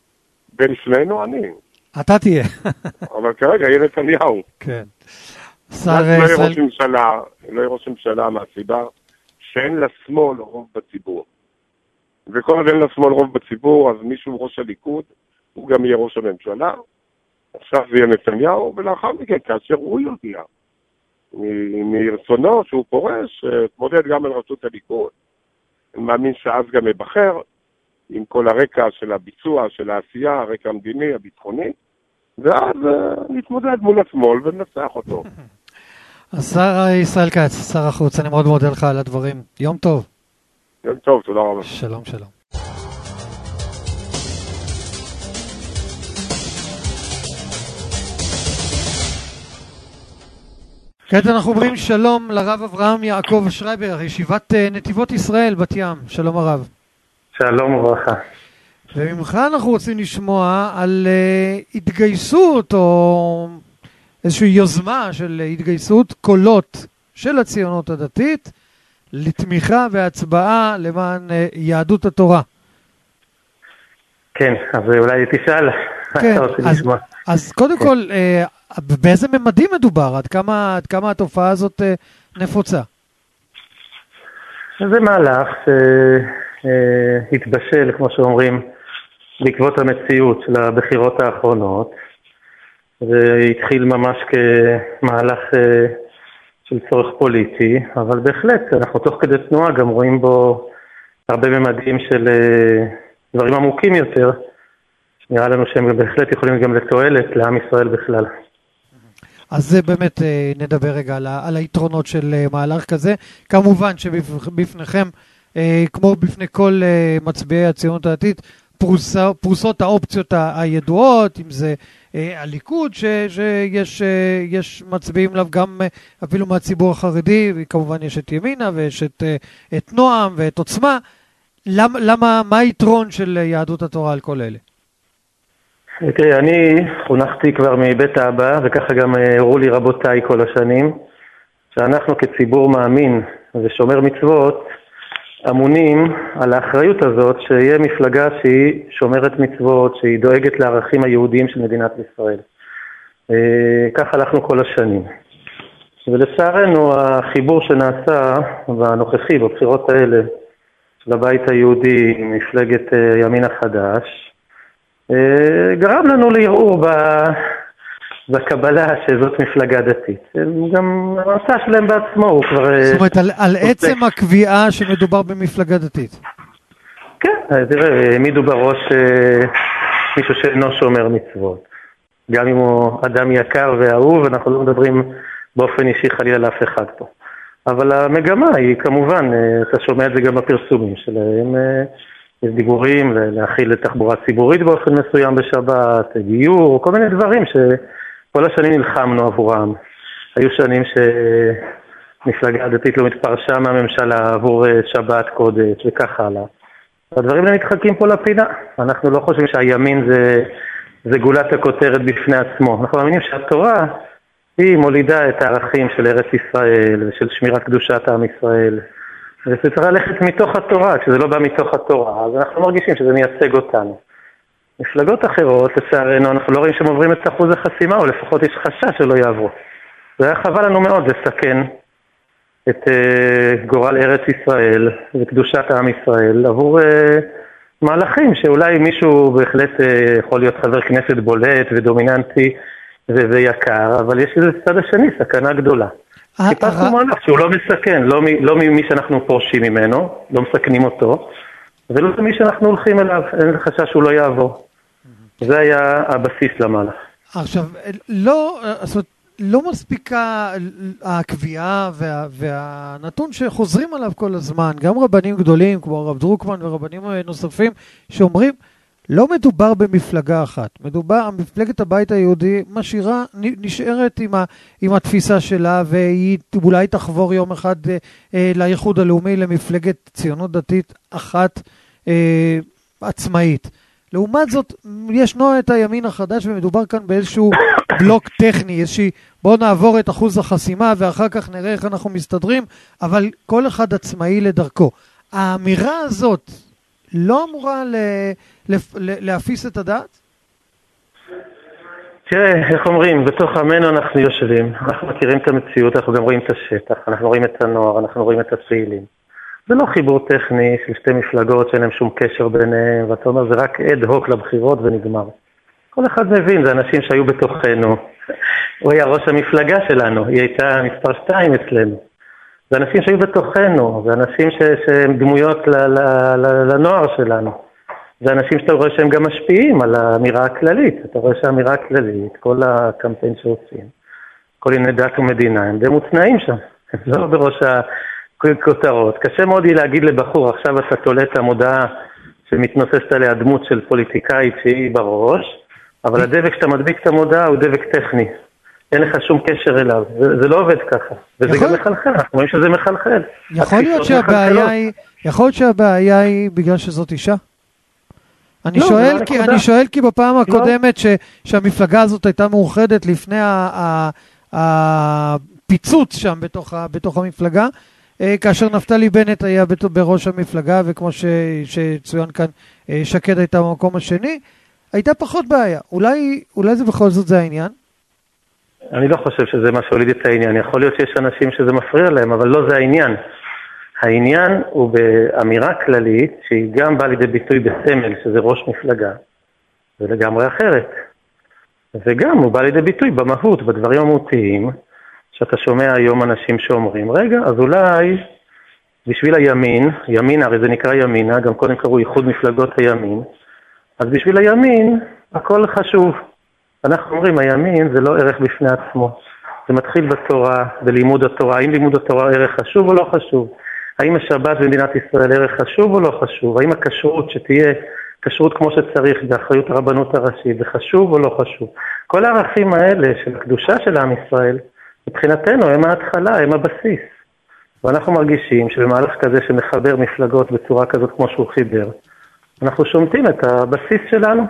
בין שנינו אני. אתה תהיה. אבל כרגע יהיה נתניהו. כן. לא יהיה ראש ממשלה מהסיבה שאין לשמאל רוב בציבור. וכל עוד אין לשמאל רוב בציבור, אז מישהו ראש הליכוד, הוא גם יהיה ראש הממשלה. עכשיו זה יהיה נתניהו, ולאחר מכן, כאשר הוא יודיע מרצונו שהוא פורש, תמודד גם על ראשות הליכוד. אני מאמין שאז גם יבחר, עם כל הרקע של הביצוע, של העשייה, הרקע המדיני, הביטחוני, ואז נתמודד מול השמאל וננצח אותו. השר ישראל כץ, שר החוץ, אני מאוד מודה לך על הדברים. יום טוב. יום טוב, תודה רבה. שלום, שלום. כעת אנחנו אומרים שלום לרב אברהם יעקב שרייבר, ישיבת נתיבות ישראל בת ים. שלום הרב. שלום וברכה. וממך אנחנו רוצים לשמוע על התגייסות או איזושהי יוזמה של התגייסות קולות של הציונות הדתית לתמיכה והצבעה למען יהדות התורה. כן, אז אולי תשאל. כן, אז קודם כל, באיזה ממדים מדובר? עד כמה התופעה הזאת נפוצה? זה מהלך שהתבשל, כמו שאומרים, בעקבות המציאות של הבחירות האחרונות. זה התחיל ממש כמהלך של צורך פוליטי, אבל בהחלט אנחנו תוך כדי תנועה גם רואים בו הרבה ממדים של דברים עמוקים יותר, שנראה לנו שהם בהחלט יכולים גם לתועלת לעם ישראל בכלל. אז באמת נדבר רגע על היתרונות של מהלך כזה. כמובן שבפניכם, כמו בפני כל מצביעי הציונות הדתית, פרוסות האופציות הידועות, אם זה הליכוד שיש מצביעים עליו גם אפילו מהציבור החרדי, וכמובן יש את ימינה ויש את נועם ואת עוצמה. מה היתרון של יהדות התורה על כל אלה? תראי, אני חונכתי כבר מבית האבא, וככה גם הראו לי רבותיי כל השנים, שאנחנו כציבור מאמין ושומר מצוות, אמונים על האחריות הזאת שיהיה מפלגה שהיא שומרת מצוות, שהיא דואגת לערכים היהודיים של מדינת ישראל. כך הלכנו כל השנים. ולצערנו החיבור שנעשה והנוכחי בבחירות האלה של הבית היהודי עם מפלגת ימין החדש, גרם לנו לערעור בקבלה שזאת מפלגה דתית. גם המצע שלהם בעצמו הוא כבר... זאת אומרת, על עצם הקביעה שמדובר במפלגה דתית. כן, תראה, העמידו בראש מישהו שאינו שומר מצוות. גם אם הוא אדם יקר ואהוב, אנחנו לא מדברים באופן אישי חלילה לאף אחד פה. אבל המגמה היא כמובן, אתה שומע את זה גם בפרסומים שלהם, יש דיבורים להכיל לתחבורה ציבורית באופן מסוים בשבת, גיור, כל מיני דברים שכל השנים נלחמנו עבורם. היו שנים שמפלגה דתית לא מתפרשה מהממשלה עבור שבת קודש וכך הלאה. הדברים האלה נדחקים פה לפינה. אנחנו לא חושבים שהימין זה גולת הכותרת בפני עצמו. אנחנו מאמינים שהתורה היא מולידה את הערכים של ארץ ישראל ושל שמירת קדושת עם ישראל. וזה צריך ללכת מתוך התורה, כשזה לא בא מתוך התורה, אז אנחנו מרגישים שזה מייצג אותנו. מפלגות אחרות, לצערנו, אנחנו לא רואים שהם עוברים את אחוז החסימה, או לפחות יש חשש שלא יעברו. זה היה חבל לנו מאוד לסכן את גורל ארץ ישראל וקדושת עם ישראל עבור מהלכים שאולי מישהו בהחלט יכול להיות חבר כנסת בולט ודומיננטי ויקר, אבל יש איזה צד השני, סכנה גדולה. חיפשנו מהלך שהוא לא מסכן, לא ממי שאנחנו פורשים ממנו, לא מסכנים אותו, ולא ממי שאנחנו הולכים אליו, אין חשש שהוא לא יעבור. זה היה הבסיס למהלך. עכשיו, לא מספיקה הקביעה והנתון שחוזרים עליו כל הזמן, גם רבנים גדולים כמו הרב דרוקמן ורבנים נוספים שאומרים, לא מדובר במפלגה אחת, מדובר, מפלגת הבית היהודי נשארת עם התפיסה שלה, והיא אולי תחבור יום אחד לאיחוד הלאומי למפלגת ציונות דתית אחת עצמאית. לעומת זאת, ישנו את הימין החדש, ומדובר כאן באיזשהו בלוק טכני, בואו נעבור את אחוז החסימה, ואחר כך נראה איך אנחנו מסתדרים, אבל כל אחד עצמאי לדרכו. האמירה הזאת לא אמורה להפיס את הדעת? תראה, איך אומרים, בתוך עמנו אנחנו יושבים, אנחנו מכירים את המציאות, אנחנו גם רואים את השטח, אנחנו רואים את הנוער, אנחנו רואים את הפעילים. זה לא חיבור טכני של שתי מפלגות שאין להם שום קשר ביניהם, ואתה אומר, זה רק אד הוק לבחירות ונגמר. כל אחד מבין, זה אנשים שהיו בתוכנו. הוא היה ראש המפלגה שלנו, היא הייתה מספר 2 אצלנו. זה אנשים שהיו בתוכנו, זה אנשים שהם דמויות לנוער שלנו. זה אנשים שאתה רואה שהם גם משפיעים על האמירה הכללית. אתה רואה שהאמירה הכללית, כל הקמפיין שעושים, כל ענייני דת ומדינה, הם די מוצנעים שם. הם לא בראש הכותרות. קשה מאוד להגיד לבחור, עכשיו אתה תולה את המודעה שמתנוססת עליה דמות של פוליטיקאית שהיא בראש, אבל הדבק שאתה מדביק את המודעה הוא דבק טכני. אין לך שום קשר אליו. זה לא עובד ככה. וזה גם מחלחל. אנחנו רואים שזה מחלחל. יכול להיות שהבעיה היא בגלל שזאת אישה? אני שואל כי בפעם הקודמת שהמפלגה הזאת הייתה מאוחדת לפני הפיצוץ שם בתוך המפלגה, כאשר נפתלי בנט היה בראש המפלגה, וכמו שצוין כאן שקד הייתה במקום השני, הייתה פחות בעיה. אולי זה בכל זאת זה העניין? אני לא חושב שזה מה שהוליד את העניין. יכול להיות שיש אנשים שזה מפריע להם, אבל לא זה העניין. העניין הוא באמירה כללית שהיא גם באה לידי ביטוי בסמל, שזה ראש מפלגה. זה לגמרי אחרת. וגם הוא בא לידי ביטוי במהות, בדברים המהותיים, שאתה שומע היום אנשים שאומרים, רגע, אז אולי בשביל הימין, ימין הרי זה נקרא ימינה, גם קודם קראו איחוד מפלגות הימין, אז בשביל הימין הכל חשוב. אנחנו אומרים, הימין זה לא ערך בפני עצמו. זה מתחיל בתורה, בלימוד התורה. האם לימוד התורה ערך חשוב או לא חשוב? האם השבת במדינת ישראל ערך חשוב או לא חשוב? האם הכשרות שתהיה כשרות כמו שצריך באחריות הרבנות הראשית, זה חשוב או לא חשוב? כל הערכים האלה של הקדושה של עם ישראל, מבחינתנו הם ההתחלה, הם הבסיס. ואנחנו מרגישים שבמהלך כזה שמחבר מפלגות בצורה כזאת כמו שהוא חיבר, אנחנו שומטים את הבסיס שלנו.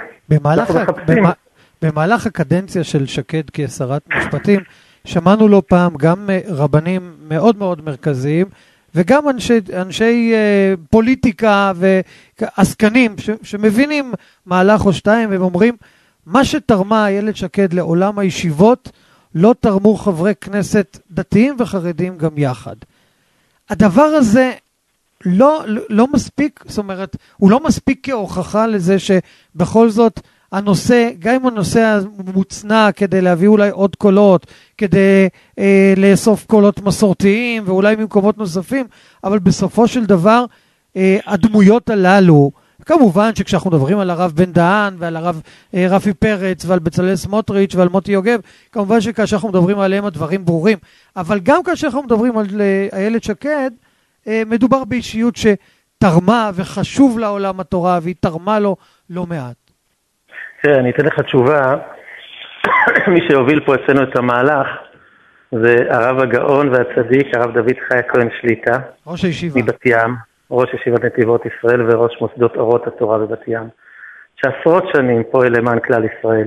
במהלך הקדנציה של שקד כשרת משפטים, שמענו לא פעם גם רבנים מאוד מאוד מרכזיים, וגם אנשי פוליטיקה ועסקנים שמבינים מהלך או שתיים, והם אומרים, מה שתרמה איילת שקד לעולם הישיבות, לא תרמו חברי כנסת דתיים וחרדים גם יחד. הדבר הזה לא מספיק, זאת אומרת, הוא לא מספיק כהוכחה לזה שבכל זאת הנושא, גם אם הנושא מוצנע כדי להביא אולי עוד קולות, כדי לאסוף קולות מסורתיים ואולי ממקומות נוספים, אבל בסופו של דבר הדמויות הללו, כמובן שכשאנחנו מדברים על הרב בן דהן ועל הרב רפי פרץ ועל בצלאל סמוטריץ' ועל מוטי יוגב, כמובן שכאשר אנחנו מדברים עליהם הדברים ברורים, אבל גם כאשר אנחנו מדברים על איילת שקד, מדובר באישיות שתרמה וחשוב לעולם התורה, והיא תרמה לו לא מעט. תראה, אני אתן לך תשובה. מי שהוביל פה אצלנו את המהלך זה הרב הגאון והצדיק, הרב דוד חי הכהן שליטה, ראש הישיבה מבת ים, ראש ישיבת נתיבות ישראל וראש מוסדות אורות התורה בבת ים, שעשרות שנים פועל למען כלל ישראל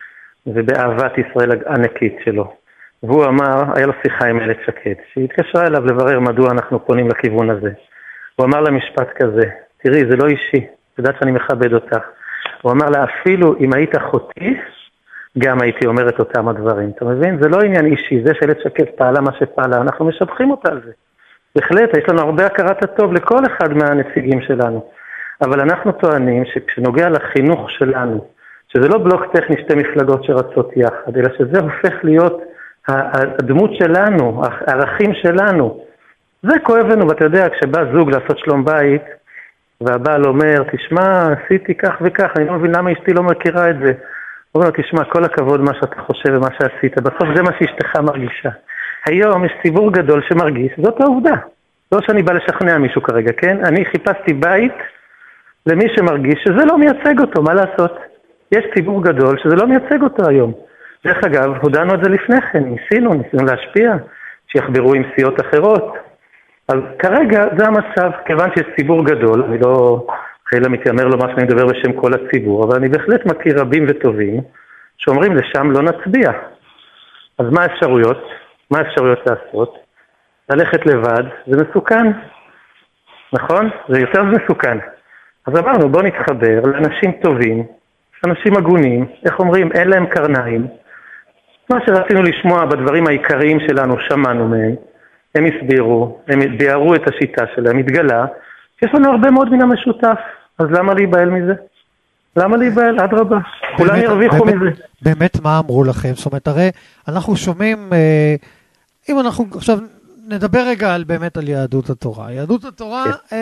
ובאהבת ישראל הענקית שלו. והוא אמר, היה לו שיחה עם איילת שקד, שהתקשרה אליו לברר מדוע אנחנו פונים לכיוון הזה. הוא אמר לה משפט כזה, תראי, זה לא אישי, יודעת שאני מכבד אותך. הוא אמר לה, אפילו אם היית אחותי, גם הייתי אומרת אותם הדברים. אתה מבין? זה לא עניין אישי, זה שאיילת שקד פעלה מה שפעלה, אנחנו משבחים אותה על זה. בהחלט, יש לנו הרבה הכרת הטוב לכל אחד מהנציגים שלנו. אבל אנחנו טוענים שכשנוגע לחינוך שלנו, שזה לא בלוק טכני שתי מפלגות שרצות יחד, אלא שזה הופך להיות הדמות שלנו, הערכים שלנו. זה כואב לנו, ואתה יודע, כשבא זוג לעשות שלום בית, והבעל אומר, תשמע, עשיתי כך וכך, אני לא מבין למה אשתי לא מכירה את זה. הוא אומר, תשמע, כל הכבוד מה שאתה חושב ומה שעשית, בסוף זה מה שאשתך מרגישה. היום יש ציבור גדול שמרגיש, זאת העובדה. לא שאני בא לשכנע מישהו כרגע, כן? אני חיפשתי בית למי שמרגיש שזה לא מייצג אותו, מה לעשות? יש ציבור גדול שזה לא מייצג אותו היום. דרך אגב, הודענו את זה לפני כן, ניסינו להשפיע, שיחברו עם סיעות אחרות. אז כרגע זה המצב, כיוון שיש ציבור גדול, אני לא חיילה מתיימר לומר שאני מדבר בשם כל הציבור, אבל אני בהחלט מכיר רבים וטובים, שאומרים לשם לא נצביע. אז מה האפשרויות? מה האפשרויות לעשות? ללכת לבד, זה מסוכן. נכון? זה יותר מסוכן. אז אמרנו, בוא נתחבר לאנשים טובים, אנשים הגונים, איך אומרים, אין להם קרניים. מה שרצינו לשמוע בדברים העיקריים שלנו, שמענו מהם. הם הסבירו, הם ביארו את השיטה שלהם, התגלה, יש לנו הרבה מאוד מן המשותף, אז למה להיבהל מזה? למה להיבהל? עד רבה. כולם ירוויחו מזה. באמת מה אמרו לכם? זאת אומרת, הרי אנחנו שומעים, אם אנחנו עכשיו נדבר רגע באמת על יהדות התורה. יהדות התורה,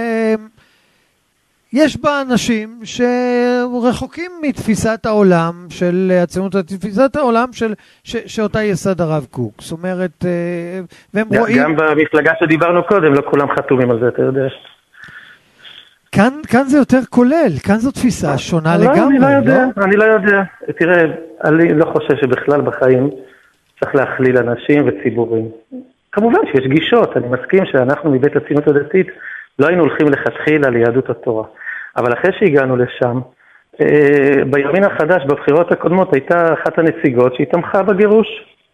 יש בה אנשים שרחוקים מתפיסת העולם של הציונות, תפיסת העולם שאותה יסד הרב קוק. זאת אומרת, והם רואים... גם במפלגה שדיברנו קודם, לא כולם חתומים על זה, אתה יודע. כאן זה יותר כולל, כאן זו תפיסה שונה לגמרי. אני לא יודע. תראה, אני לא חושב שבכלל בחיים צריך להכליל אנשים וציבורים. כמובן שיש גישות, אני מסכים שאנחנו מבית הציונות הדתית לא היינו הולכים לכתחילה ליהדות התורה. אבל אחרי שהגענו לשם, בימין החדש, בבחירות הקודמות, הייתה אחת הנציגות שהיא תמכה בגירוש.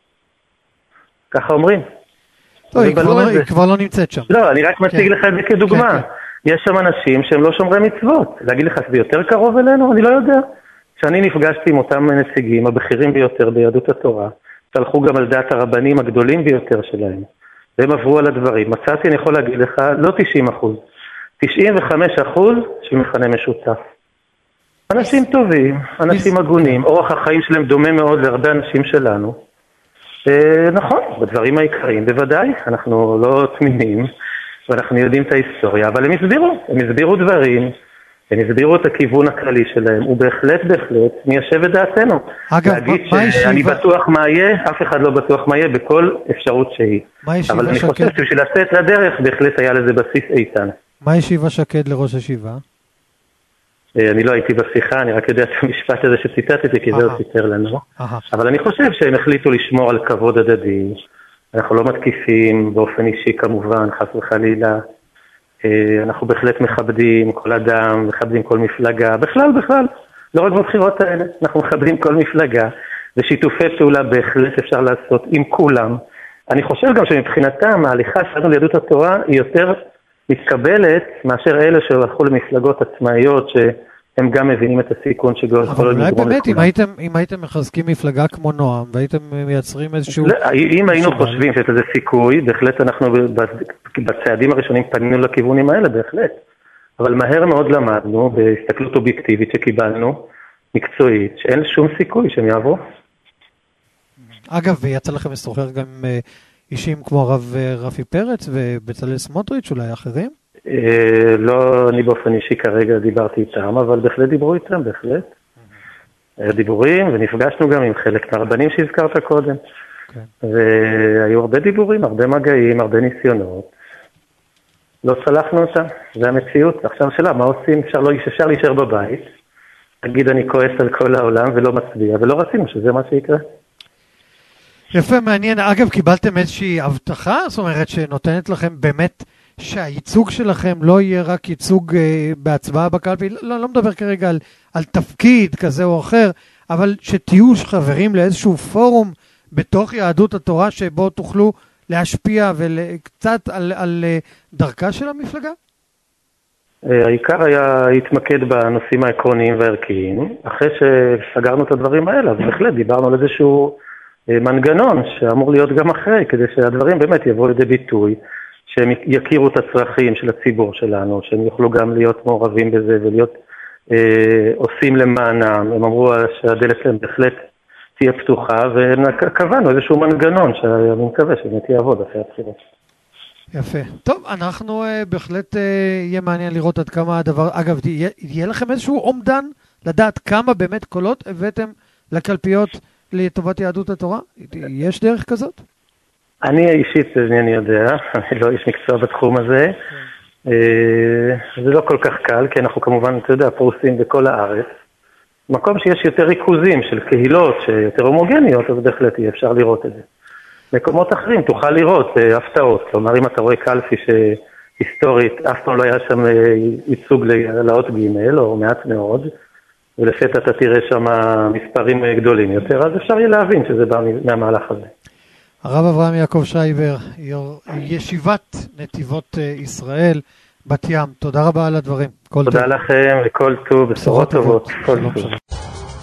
ככה אומרים. לא, היא כבר לא נמצאת שם. לא, אני רק מציג לך את זה כדוגמה. יש שם אנשים שהם לא שומרי מצוות. להגיד לך שזה יותר קרוב אלינו? אני לא יודע. כשאני נפגשתי עם אותם נציגים, הבכירים ביותר ביהדות התורה, שהלכו גם על דעת הרבנים הגדולים ביותר שלהם, והם עברו על הדברים. מצאתי, אני יכול להגיד לך, לא 90%, 95% של מכנה משותף. אנשים טובים, אנשים הגונים, אורח החיים שלהם דומה מאוד להרבה אנשים שלנו. נכון, בדברים העיקריים, בוודאי, אנחנו לא תמימים, ואנחנו יודעים את ההיסטוריה, אבל הם הסבירו דברים, הם הסבירו את הכיוון הכללי שלהם, ובהחלט מיישב את דעתנו. אגב, להגיד שאני בטוח מה יהיה, אף אחד לא בטוח מה יהיה בכל אפשרות שהיא. אבל אני חושב שבשביל לצאת לדרך, בהחלט היה לזה בסיס איתן. מה ישיבה שקד לראש הישיבה? אני לא הייתי בשיחה, אני רק יודע את המשפט הזה שציטטתי, כי זה הוא סיפר לנו. אבל אני חושב שהם החליטו לשמור על כבוד הדדי. אנחנו לא מתקיפים באופן אישי כמובן, חס וחלילה. אנחנו בהחלט מכבדים כל אדם, מכבדים כל מפלגה. בכלל, לא רק בבחירות האלה. אנחנו מכבדים כל מפלגה, ושיתופי פעולה בהחלט אפשר לעשות עם כולם. אני חושב גם שמבחינתם, ההליכה שלנו ליהדות התורה היא יותר מתקבלת מאשר אלה שהלכו למפלגות עצמאיות שהם גם מבינים את הסיכון שגורם אבל אולי באמת אם הייתם מחזקים מפלגה כמו נועם והייתם מייצרים איזשהו... אם היינו חושבים שיש לזה סיכוי, בהחלט אנחנו בצעדים הראשונים פנינו לכיוונים האלה, בהחלט. אבל מהר מאוד למדנו בהסתכלות אובייקטיבית שקיבלנו, מקצועית, שאין שום סיכוי שהם יעברו. אגב, ויצא לכם לשוחח גם אישים כמו הרב רפי פרץ ובצלאל סמוטריץ' אולי אחרים? לא, אני באופן אישי כרגע דיברתי איתם, אבל בהחלט דיברו איתם, בהחלט. דיבורים, ונפגשנו גם עם חלק מהרבנים שהזכרת קודם. והיו הרבה דיבורים, הרבה מגעים, הרבה ניסיונות. לא צלחנו אותם, זה המציאות. עכשיו שאלה, מה עושים? אפשר להישאר בבית, תגיד אני כועס על כל העולם ולא מצביע, ולא רצינו שזה מה שיקרה. יפה, מעניין. אגב, קיבלתם איזושהי הבטחה? זאת אומרת, שנותנת לכם באמת שהייצוג שלכם לא יהיה רק ייצוג בהצבעה בקלפי, לא מדבר כרגע על תפקיד כזה או אחר, אבל שתהיו חברים לאיזשהו פורום בתוך יהדות התורה, שבו תוכלו להשפיע וקצת על דרכה של המפלגה? העיקר היה להתמקד בנושאים העקרוניים והערכיים. אחרי שסגרנו את הדברים האלה, אז בהחלט דיברנו על איזשהו מנגנון שאמור להיות גם אחרי, כדי שהדברים באמת יבואו לידי ביטוי, שהם יכירו את הצרכים של הציבור שלנו, שהם יוכלו גם להיות מעורבים בזה ולהיות עושים למענם. הם אמרו שהדלת להם בהחלט תהיה פתוחה, וקבענו איזשהו מנגנון שאני מקווה שבאמת יעבוד אחרי הבחירות. יפה. טוב, אנחנו בהחלט יהיה מעניין לראות עד כמה הדבר, אגב, יהיה לכם איזשהו אומדן לדעת כמה באמת קולות הבאתם לקלפיות לטובת יהדות התורה? יש דרך כזאת? אני אישית, אני יודע, אני לא איש מקצוע בתחום הזה. זה לא כל כך קל, כי אנחנו כמובן, אתה יודע, פרוסים בכל הארץ. מקום שיש יותר ריכוזים של קהילות, שיותר הומוגניות, אז בהחלט יהיה אפשר לראות את זה. מקומות אחרים תוכל לראות הפתעות. כלומר, אם אתה רואה קלפי שהיסטורית, אף פעם לא היה שם ייצוג לאות ג' או מעט מאוד, ולפתע אתה תראה שם מספרים גדולים יותר, אז אפשר יהיה להבין שזה בא מהמהלך הזה. הרב אברהם יעקב שרייבר, ישיבת נתיבות ישראל, בת ים, תודה רבה על הדברים. תודה לכם וכל טוב, בשורות טובות.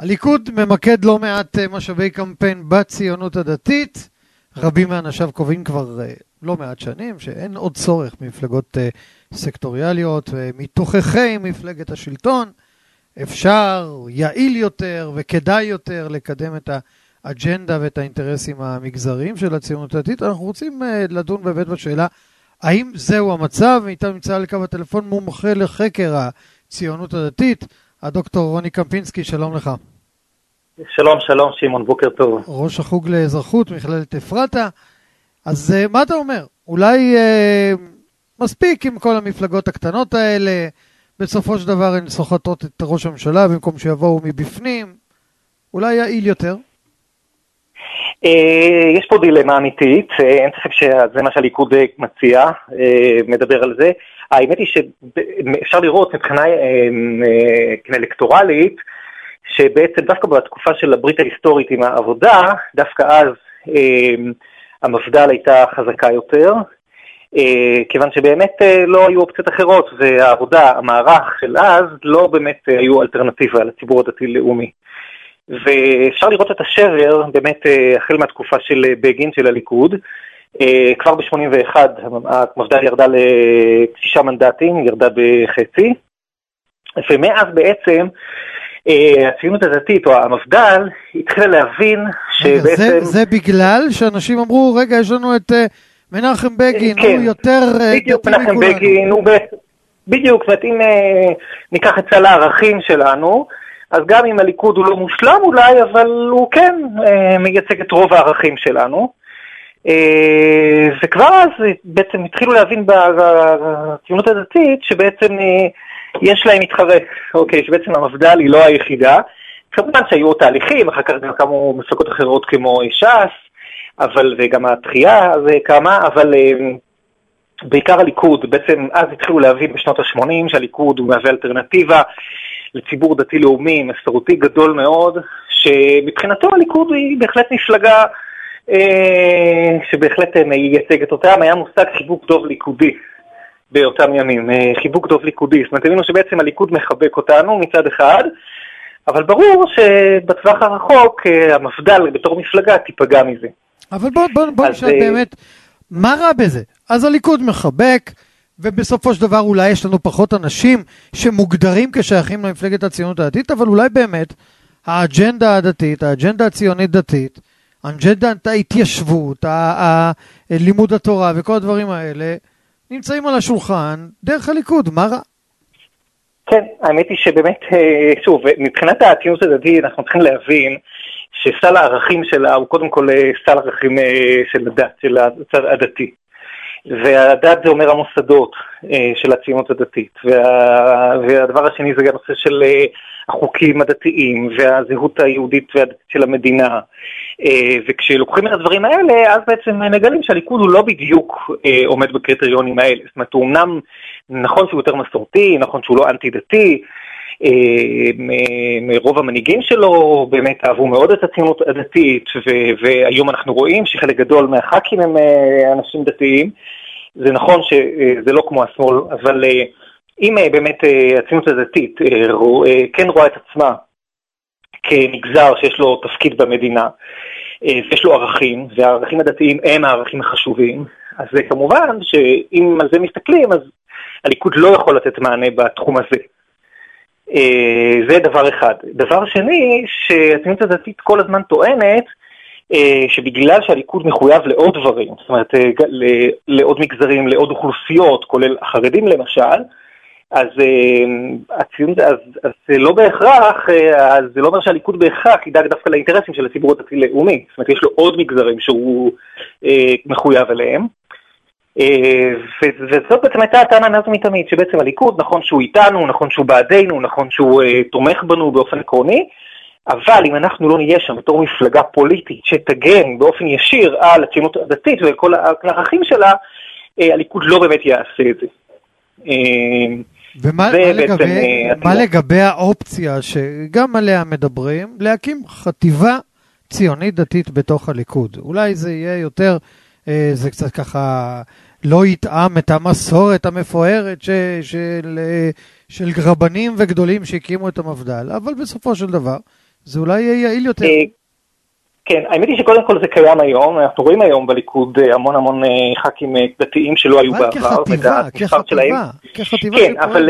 הליכוד ממקד לא מעט משאבי קמפיין בציונות הדתית. רבים מאנשיו קובעים כבר לא מעט שנים שאין עוד צורך ממפלגות סקטוריאליות, מתוככי מפלגת השלטון אפשר, יעיל יותר וכדאי יותר לקדם את האג'נדה ואת האינטרסים המגזריים של הציונות הדתית. אנחנו רוצים לדון באמת בשאלה האם זהו המצב. איתה נמצא על קו הטלפון מומחה לחקר הציונות הדתית, הדוקטור רוני קמפינסקי. שלום לך. שלום, שלום שמעון, בוקר טוב. ראש החוג לאזרחות מכללת אפרתה. אז מה אתה אומר? אולי מספיק עם כל המפלגות הקטנות האלה, בסופו של דבר הן סוחטות את ראש הממשלה במקום שיבואו מבפנים, אולי יעיל יותר? יש פה דילמה אמיתית, אין ספק שזה מה שהליכוד מציע, מדבר על זה. האמת היא שאפשר לראות מבחינה אלקטורלית, שבעצם דווקא בתקופה של הברית ההיסטורית עם העבודה, דווקא אז המפד"ל הייתה חזקה יותר, כיוון שבאמת לא היו אופציות אחרות, והעבודה, המערך של אז, לא באמת היו אלטרנטיבה לציבור הדתי-לאומי. ואפשר לראות את השבר, באמת החל מהתקופה של בגין, של הליכוד, כבר ב-81 המפד"ל ירדה ל6 מנדטים, ירדה בחצי, ומאז בעצם הציונות הדתית או המפד"ל התחילה להבין שבעצם... זה בגלל שאנשים אמרו, רגע, יש לנו את מנחם בגין, כן, הוא יותר... בדיוק, מנחם בגין, הוא בדיוק, זאת אומרת, אם ניקח את סל הערכים שלנו, אז גם אם הליכוד הוא לא מושלם אולי, אבל הוא כן מייצג את רוב הערכים שלנו. וכבר אז בעצם התחילו להבין בציונות הדתית שבעצם יש להם מתחרה, אוקיי, שבעצם המפד"ל היא לא היחידה. כמובן שהיו תהליכים, אחר כך גם קמו מפלגות אחרות כמו ש"ס, וגם התחייה זה קמה, אבל בעיקר הליכוד, בעצם אז התחילו להבין בשנות ה-80 שהליכוד הוא מהווה אלטרנטיבה לציבור דתי-לאומי, מסורותי גדול מאוד, שמבחינתו הליכוד היא בהחלט מפלגה שבהחלט מייצגת אותם. היה מושג חיבוק דוב ליכודי באותם ימים, חיבוק דוב ליכודי, זאת אומרת, הבינו שבעצם הליכוד מחבק אותנו מצד אחד, אבל ברור שבטווח הרחוק המפד"ל בתור מפלגה תיפגע מזה. אבל בוא נשאל באמת, מה רע בזה? אז הליכוד מחבק, ובסופו של דבר אולי יש לנו פחות אנשים שמוגדרים כשייכים למפלגת הציונות הדתית, אבל אולי באמת האג'נדה הדתית, האג'נדה הציונית דתית, האג'נדת ההתיישבות, לימוד התורה וכל הדברים האלה, נמצאים על השולחן דרך הליכוד. מה רע? כן, האמת היא שבאמת, שוב, מבחינת הציונות הדתית אנחנו צריכים להבין שסל הערכים שלה הוא קודם כל סל ערכים של הדת, של הצד הדתי. והדת זה אומר המוסדות של הציונות הדתית. והדבר השני זה גם נושא של החוקים הדתיים והזהות היהודית והדתית של המדינה. וכשלוקחים את הדברים האלה, אז בעצם מגלים שהליכוד הוא לא בדיוק עומד בקריטריונים האלה. זאת אומרת, הוא אמנם נכון שהוא יותר מסורתי, נכון שהוא לא אנטי-דתי, מרוב המנהיגים שלו באמת אהבו מאוד את הציונות הדתית, והיום אנחנו רואים שחלק גדול מהח"כים הם אנשים דתיים. זה נכון שזה לא כמו השמאל, אבל אם באמת הציונות הדתית כן רואה את עצמה כמגזר שיש לו תפקיד במדינה, ויש לו ערכים, והערכים הדתיים הם הערכים החשובים, אז כמובן שאם על זה מסתכלים, אז הליכוד לא יכול לתת מענה בתחום הזה. זה דבר אחד. דבר שני, שהציונות הדתית כל הזמן טוענת, שבגלל שהליכוד מחויב לעוד דברים, זאת אומרת, לעוד מגזרים, לעוד אוכלוסיות, כולל החרדים למשל, אז זה לא בהכרח, אז זה לא אומר שהליכוד בהכרח ידאג דווקא לאינטרסים של הציבור הדתי-לאומי. זאת אומרת, יש לו עוד מגזרים שהוא מחויב אליהם. וזאת בעצם הייתה הטענה מאז מתמיד, שבעצם הליכוד, נכון שהוא איתנו, נכון שהוא בעדינו, נכון שהוא תומך בנו באופן עקרוני, אבל אם אנחנו לא נהיה שם בתור מפלגה פוליטית שתגן באופן ישיר על הציונות הדתית וכל הערכים שלה, הליכוד לא באמת יעשה את זה. ומה לגבי האופציה שגם עליה מדברים, להקים חטיבה ציונית דתית בתוך הליכוד? אולי זה יהיה יותר, זה קצת ככה לא יתאם את המסורת המפוארת של רבנים וגדולים שהקימו את המפד"ל, אבל בסופו של דבר זה אולי יהיה יעיל יותר. כן, האמת היא שקודם כל זה קיים היום, אנחנו רואים היום בליכוד המון ח"כים דתיים שלא היו בעבר. כחטיבה. כן, אבל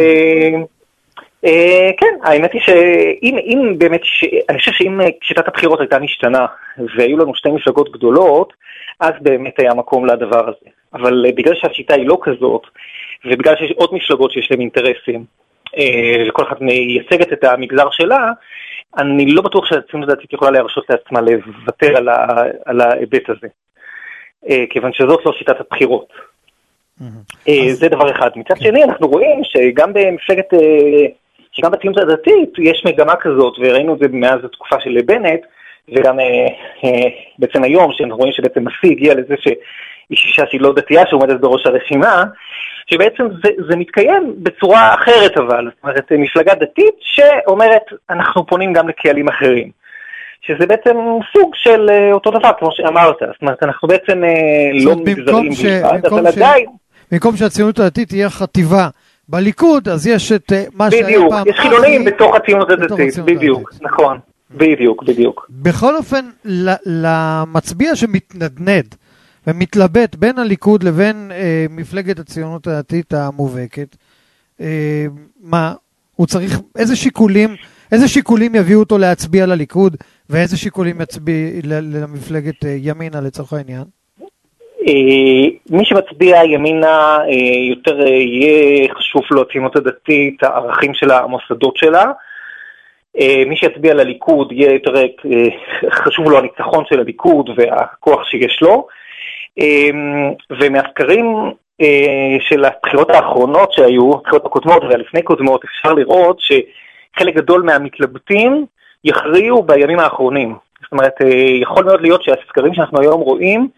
כן, האמת היא שאם באמת, אני חושב שאם שיטת הבחירות הייתה משתנה, והיו לנו שתי מפלגות גדולות, אז באמת היה מקום לדבר הזה. אבל בגלל שהשיטה היא לא כזאת, ובגלל שיש עוד מפלגות שיש להם אינטרסים, וכל אחת מייצגת את המגזר שלה, אני לא בטוח שהציונות הדתית יכולה להרשות לעצמה לוותר על ההיבט הזה. כיוון שזאת לא שיטת הבחירות. זה דבר אחד. מצד שני, אנחנו רואים שגם במפלגת, שגם בציונות הדתית יש מגמה כזאת, וראינו את זה מאז התקופה של בנט, וגם בעצם היום, שאנחנו רואים שבעצם השיא הגיע לזה שהיא אישה שהיא לא דתייה, שעומדת בראש הרשימה, שבעצם זה מתקיים בצורה אחרת אבל, זאת אומרת, מפלגה דתית שאומרת, אנחנו פונים גם לקהלים אחרים, שזה בעצם סוג של אותו דבר, כמו שאמרת, זאת אומרת, אנחנו בעצם לא מגזרים בלבד, אבל עדיין... במקום שהציונות הדתית תהיה חטיבה בליכוד, אז יש את מה שהיה בדיוק, יש חילונים בתוך הציונות הדתית, בדיוק, נכון, בדיוק. בכל אופן, למצביע שמתנדנד, ומתלבט בין הליכוד לבין מפלגת הציונות הדתית המובהקת, מה, הוא צריך, איזה שיקולים יביאו אותו להצביע לליכוד, ואיזה שיקולים יצביע למפלגת ימינה לצורך העניין? מי שמצביע ימינה יותר יהיה חשוב לו הציונות הדתית, הערכים שלה, המוסדות שלה, מי שיצביע לליכוד יהיה יותר חשוב לו הניצחון של הליכוד והכוח שיש לו, ומהסקרים של הבחירות האחרונות שהיו, הבחירות הקודמות והלפני קודמות, אפשר לראות שחלק גדול מהמתלבטים יכריעו בימים האחרונים. זאת אומרת, יכול מאוד להיות שהסקרים שאנחנו היום רואים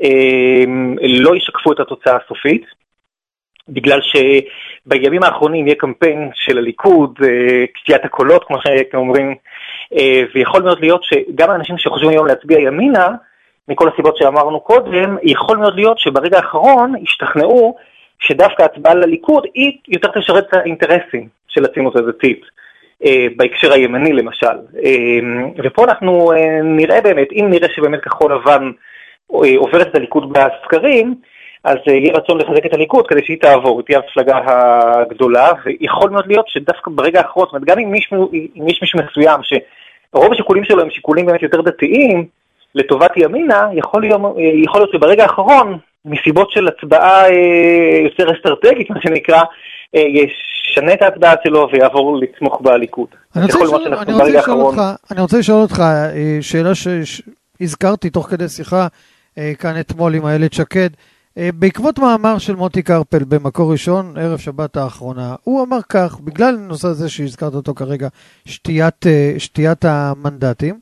לא ישקפו את התוצאה הסופית, בגלל שבימים האחרונים יהיה קמפיין של הליכוד, קטיעת הקולות, כמו שאתם אומרים, ויכול מאוד להיות שגם האנשים שחושבים היום להצביע ימינה, מכל הסיבות שאמרנו קודם, יכול מאוד להיות שברגע האחרון ישתכנעו שדווקא הצבעה לליכוד היא יותר תשרת את האינטרסים של הציונות הדתית, בהקשר הימני למשל. ופה אנחנו נראה באמת, אם נראה שבאמת כחול לבן עוברת את הליכוד בסקרים, אז יהיה רצון לחזק את הליכוד כדי שהיא תעבור, תהיה המפלגה הגדולה, ויכול מאוד להיות שדווקא ברגע האחרון, זאת אומרת, גם אם יש מישהו מסוים שרוב השיקולים שלו הם שיקולים באמת יותר דתיים, לטובת ימינה, יכול להיות שברגע האחרון, מסיבות של הצבעה יותר אסטרטגית, מה שנקרא, ישנה את ההצבעה שלו ויעבור לתמוך בליכוד. אני רוצה לשאול אותך, שאלה שהזכרתי תוך כדי שיחה כאן אתמול עם איילת שקד, בעקבות מאמר של מוטי קרפל במקור ראשון, ערב שבת האחרונה, הוא אמר כך, בגלל הנושא הזה שהזכרת אותו כרגע, שתיית המנדטים,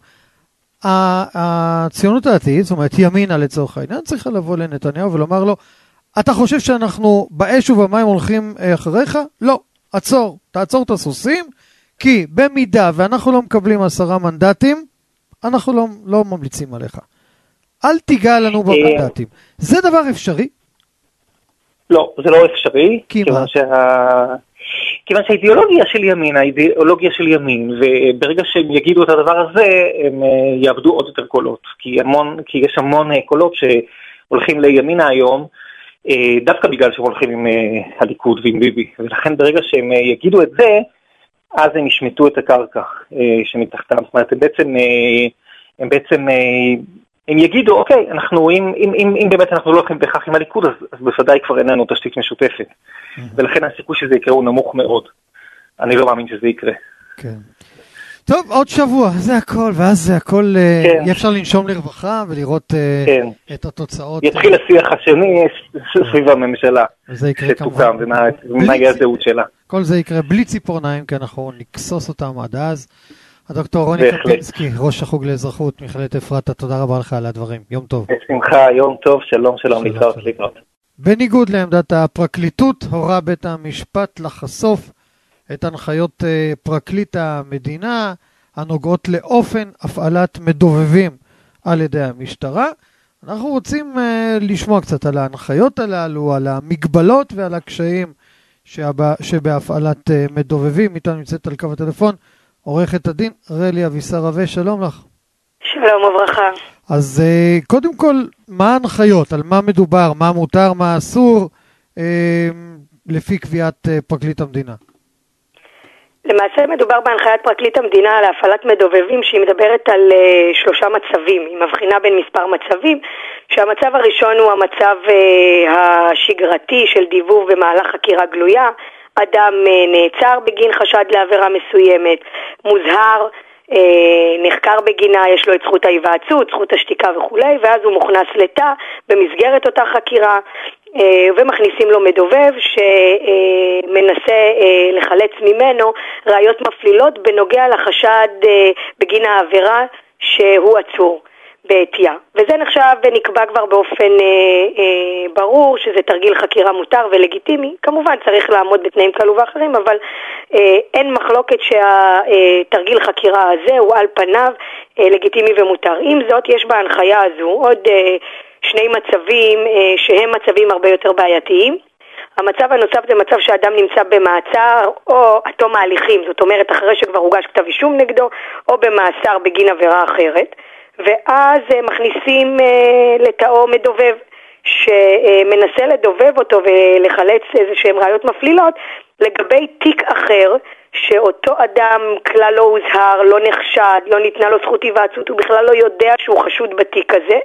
הציונות הדתית, זאת אומרת ימינה לצורך העניין, צריכה לבוא לנתניהו ולומר לו, אתה חושב שאנחנו באש ובמים הולכים אחריך? לא, תעצור את הסוסים, כי במידה ואנחנו לא מקבלים 10 מנדטים, אנחנו לא ממליצים עליך. אל תיגע לנו במנדטים. זה דבר אפשרי? לא, זה לא אפשרי, כיוון שהאידיאולוגיה של ימין, האידיאולוגיה של ימין, וברגע שהם יגידו את הדבר הזה, הם יאבדו עוד יותר קולות, כי יש המון קולות שהולכים לימינה היום, דווקא בגלל שהם הולכים עם הליכוד ועם ביבי, ולכן ברגע שהם יגידו את זה, אז הם ישמטו את הקרקע שמתחתם, זאת אומרת, הם יגידו, אוקיי, אם באמת אנחנו לא הולכים בכך עם הליכוד, אז בוודאי כבר אין לנו תשתית משותפת. ולכן הסיכוי שזה יקרה הוא נמוך מאוד. אני לא מאמין שזה יקרה. כן. טוב, עוד שבוע, זה הכל, ואז זה הכל, יהיה אפשר לנשום לרווחה ולראות את התוצאות. יתחיל השיח השני סביב הממשלה שתוקם, ומה יהיה הזהות שלה. כל זה יקרה בלי ציפורניים, כי אנחנו נקסוס אותם עד אז. הדוקטור רוני קפינסקי, ראש החוג לאזרחות, מכללת אפרתה, תודה רבה לך על הדברים. יום טוב. בשמחה, יום טוב, שלום, להתראות. בניגוד לעמדת הפרקליטות, הורה בית המשפט לחשוף את הנחיות פרקליט המדינה, הנוגעות לאופן הפעלת מדובבים על ידי המשטרה. אנחנו רוצים לשמוע קצת על ההנחיות הללו, על המגבלות ועל הקשיים שבהפעלת מדובבים. איתנו נמצאת על קו הטלפון עורכת הדין רלי אבישר רווה, שלום לך. שלום וברכה. אז קודם כל, מה ההנחיות? על מה מדובר? מה מותר? מה אסור? לפי קביעת פרקליט המדינה. למעשה מדובר בהנחיית פרקליט המדינה על הפעלת מדובבים שהיא מדברת על 3 מצבים. היא מבחינה בין מספר מצבים, שהמצב הראשון הוא המצב השגרתי של דיבוב במהלך חקירה גלויה. אדם נעצר בגין חשד לעבירה מסוימת, מוזהר, נחקר בגינה, יש לו את זכות ההיוועצות, זכות השתיקה וכו', ואז הוא מוכנס לתא במסגרת אותה חקירה, ומכניסים לו מדובב שמנסה לחלץ ממנו ראיות מפלילות בנוגע לחשד בגין העבירה שהוא עצור בעתיה. וזה נחשב ונקבע כבר באופן ברור שזה תרגיל חקירה מותר ולגיטימי. כמובן צריך לעמוד בתנאים כאלו ואחרים, אבל אין מחלוקת שהתרגיל חקירה הזה הוא על פניו לגיטימי ומותר. עם זאת, יש בהנחיה הזו עוד 2 מצבים שהם מצבים הרבה יותר בעייתיים. המצב הנוסף זה מצב שאדם נמצא במעצר או עד תום ההליכים, זאת אומרת אחרי שכבר הוגש כתב אישום נגדו, או במאסר בגין עבירה אחרת, ואז מכניסים לתאו מדובב שמנסה לדובב אותו ולחלץ איזשהם ראיות מפלילות לגבי תיק אחר, שאותו אדם כלל לא הוזהר, לא נחשד, לא ניתנה לו זכות היוועצות, הוא בכלל לא יודע שהוא חשוד בתיק הזה,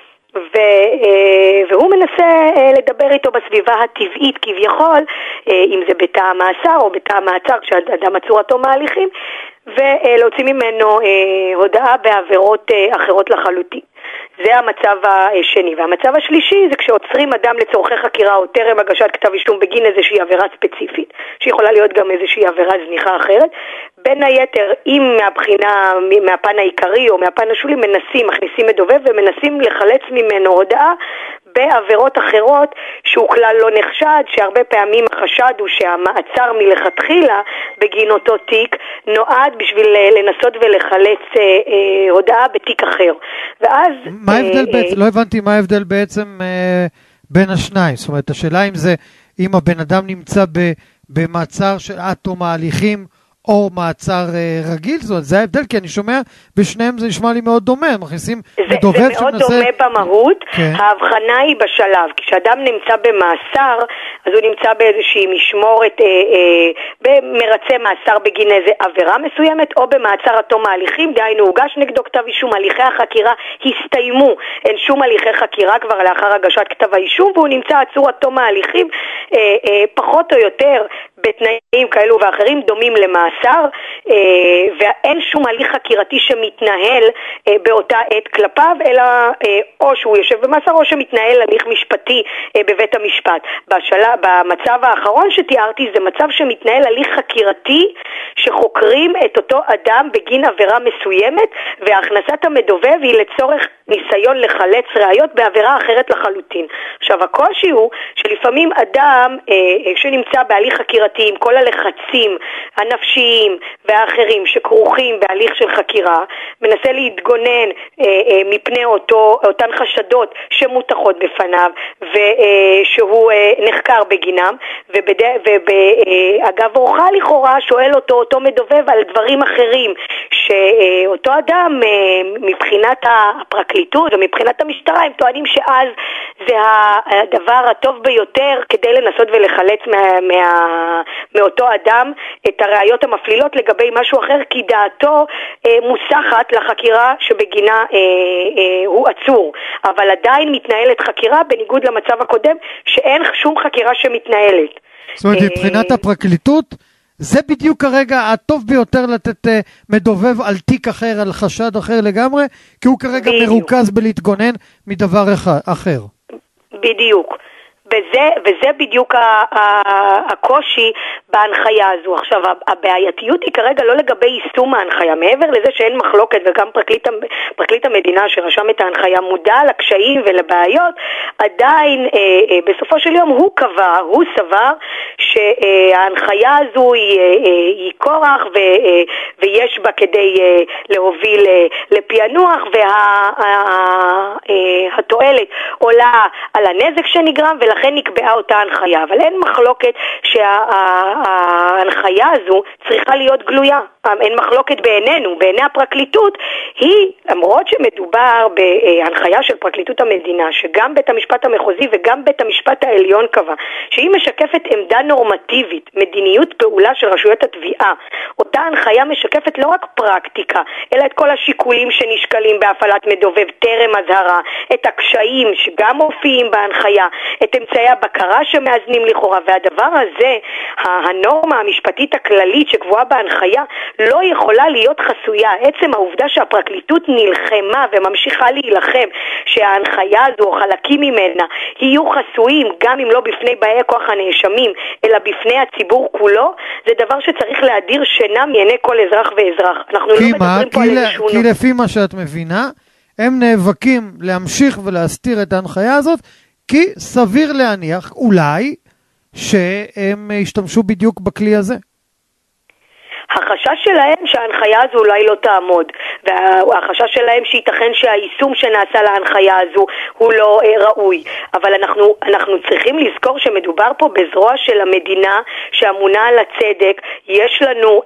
והוא מנסה לדבר איתו בסביבה הטבעית כביכול, אם זה בתא המאסר או בתא המעצר כשאדם עצור עד תום ההליכים, ולהוציא ממנו הודעה בעבירות אחרות לחלוטין. זה המצב השני. והמצב השלישי זה כשעוצרים אדם לצורכי חקירה או טרם הגשת כתב אישום בגין איזושהי עבירה ספציפית, שיכולה להיות גם איזושהי עבירה זניחה אחרת. בין היתר, אם מהפן העיקרי או מהפן השולי מכניסים מדובב ומנסים לחלץ ממנו הודעה בעבירות אחרות שהוא כלל לא נחשד, שהרבה פעמים החשד הוא שהמעצר מלכתחילה בגין אותו תיק נועד בשביל לנסות ולחלץ הודעה בתיק אחר. ואז מה ההבדל בעצם? לא הבנתי מה ההבדל בעצם בין השניים. זאת אומרת, השאלה אם הבן אדם נמצא במעצר של עד תום ההליכים או מעצר רגיל, זה ההבדל, כי אני שומע בשניהם זה נשמע לי מאוד דומה, מכניסים מדובב שמנסה... זה מאוד דומה במהות, כן. ההבחנה היא בשלב, כשאדם נמצא במאסר, אז הוא נמצא באיזושהי משמורת, מרצה מאסר בגין איזה עבירה מסוימת, או במעצר עד תום ההליכים, דהיינו הוגש נגדו כתב אישום, הליכי החקירה הסתיימו, אין שום הליכי חקירה כבר לאחר הגשת כתב האישום, והוא נמצא עצור עד תום ההליכים, פחות או יותר בתנאים כאלו ואחרים דומים למאסר, ואין שום הליך חקירתי שמתנהל באותה עת כלפיו, אלא או שהוא יושב במאסר או שמתנהל הליך משפטי בבית המשפט. במצב האחרון שתיארתי זה מצב שמתנהל הליך חקירתי שחוקרים את אותו אדם בגין עבירה מסוימת, והכנסת המדובב היא לצורך ניסיון לחלץ ראיות בעבירה אחרת לחלוטין. עכשיו הקושי הוא שלפעמים אדם שנמצא בהליך חקירתי עם כל הלחצים הנפשיים והאחרים שכרוכים בהליך של חקירה, מנסה להתגונן מפני אותן חשדות שמותחות בפניו ושהוא נחקר בגינם, ואגב אורחה לכאורה שואל אותו מדובב על דברים אחרים שאותו אדם מבחינת הפרקליטות ומבחינת המשטרה הם טוענים שאז זה הדבר הטוב ביותר כדי לנסות ולחלץ מאותו אדם את הראיות המפלילות לגבי משהו אחר, כי דעתו מוסחת לחקירה שבגינה הוא עצור, אבל עדיין מתנהלת חקירה בניגוד למצב הקודם שאין שום חקירה שמתנהלת. זאת אומרת, מבחינת הפרקליטות זה בדיוק כרגע הטוב ביותר לתת מדובב על תיק אחר, על חשד אחר לגמרי, כי הוא כרגע מרוכז בלהתגונן מדבר אחר. בדיוק. וזה בדיוק הקושי בהנחיה הזו. עכשיו, הבעייתיות היא כרגע לא לגבי יישום ההנחיה, מעבר לזה שאין מחלוקת, וגם פרקליט המדינה שרשם את ההנחיה מודע לקשיים ולבעיות, עדיין בסופו של יום הוא סבר שההנחיה הזו היא כורח ויש בה כדי להוביל לפענוח, והתועלת עולה על הנזק שנגרם, ולכן נקבעה אותה הנחיה. אבל אין מחלוקת שההנחיה הזו צריכה להיות גלויה. אין מחלוקת בעינינו, בעיני הפרקליטות, היא, למרות שמדובר בהנחיה של פרקליטות המדינה, שגם בית המשפט המחוזי וגם בית המשפט העליון קבע, שהיא משקפת עמדה נורמטיבית, מדיניות פעולה של רשויות התביעה, אותה הנחיה משקפת לא רק פרקטיקה, אלא את כל השיקולים שנשקלים בהפעלת מדובב טרם הזהרה, את הקשיים שגם מופיעים בהנחיה, את אמצעי הבקרה שמאזנים לכאורה, והדבר הזה, הנורמה המשפטית הכללית שקבועה בהנחיה, לא יכולה להיות חסויה. עצם העובדה שהפרקליטות נלחמה וממשיכה להילחם שההנחיה הזו או חלקים ממנה יהיו חסויים, גם אם לא בפני באי כוח הנאשמים, אלא בפני הציבור כולו, זה דבר שצריך להדיר שינה מעיני כל אזרח ואזרח. אנחנו לא מדברים פה על איזשהו... כי לפי מה שאת מבינה, הם נאבקים להמשיך ולהסתיר את ההנחיה הזאת, כי סביר להניח אולי שהם ישתמשו בדיוק בכלי הזה. החשש שלהם שההנחיה הזו אולי לא תעמוד, והחשש שלהם שייתכן שהיישום שנעשה להנחיה הזו הוא לא ראוי. אבל אנחנו צריכים לזכור שמדובר פה בזרוע של המדינה שאמונה על הצדק, יש לנו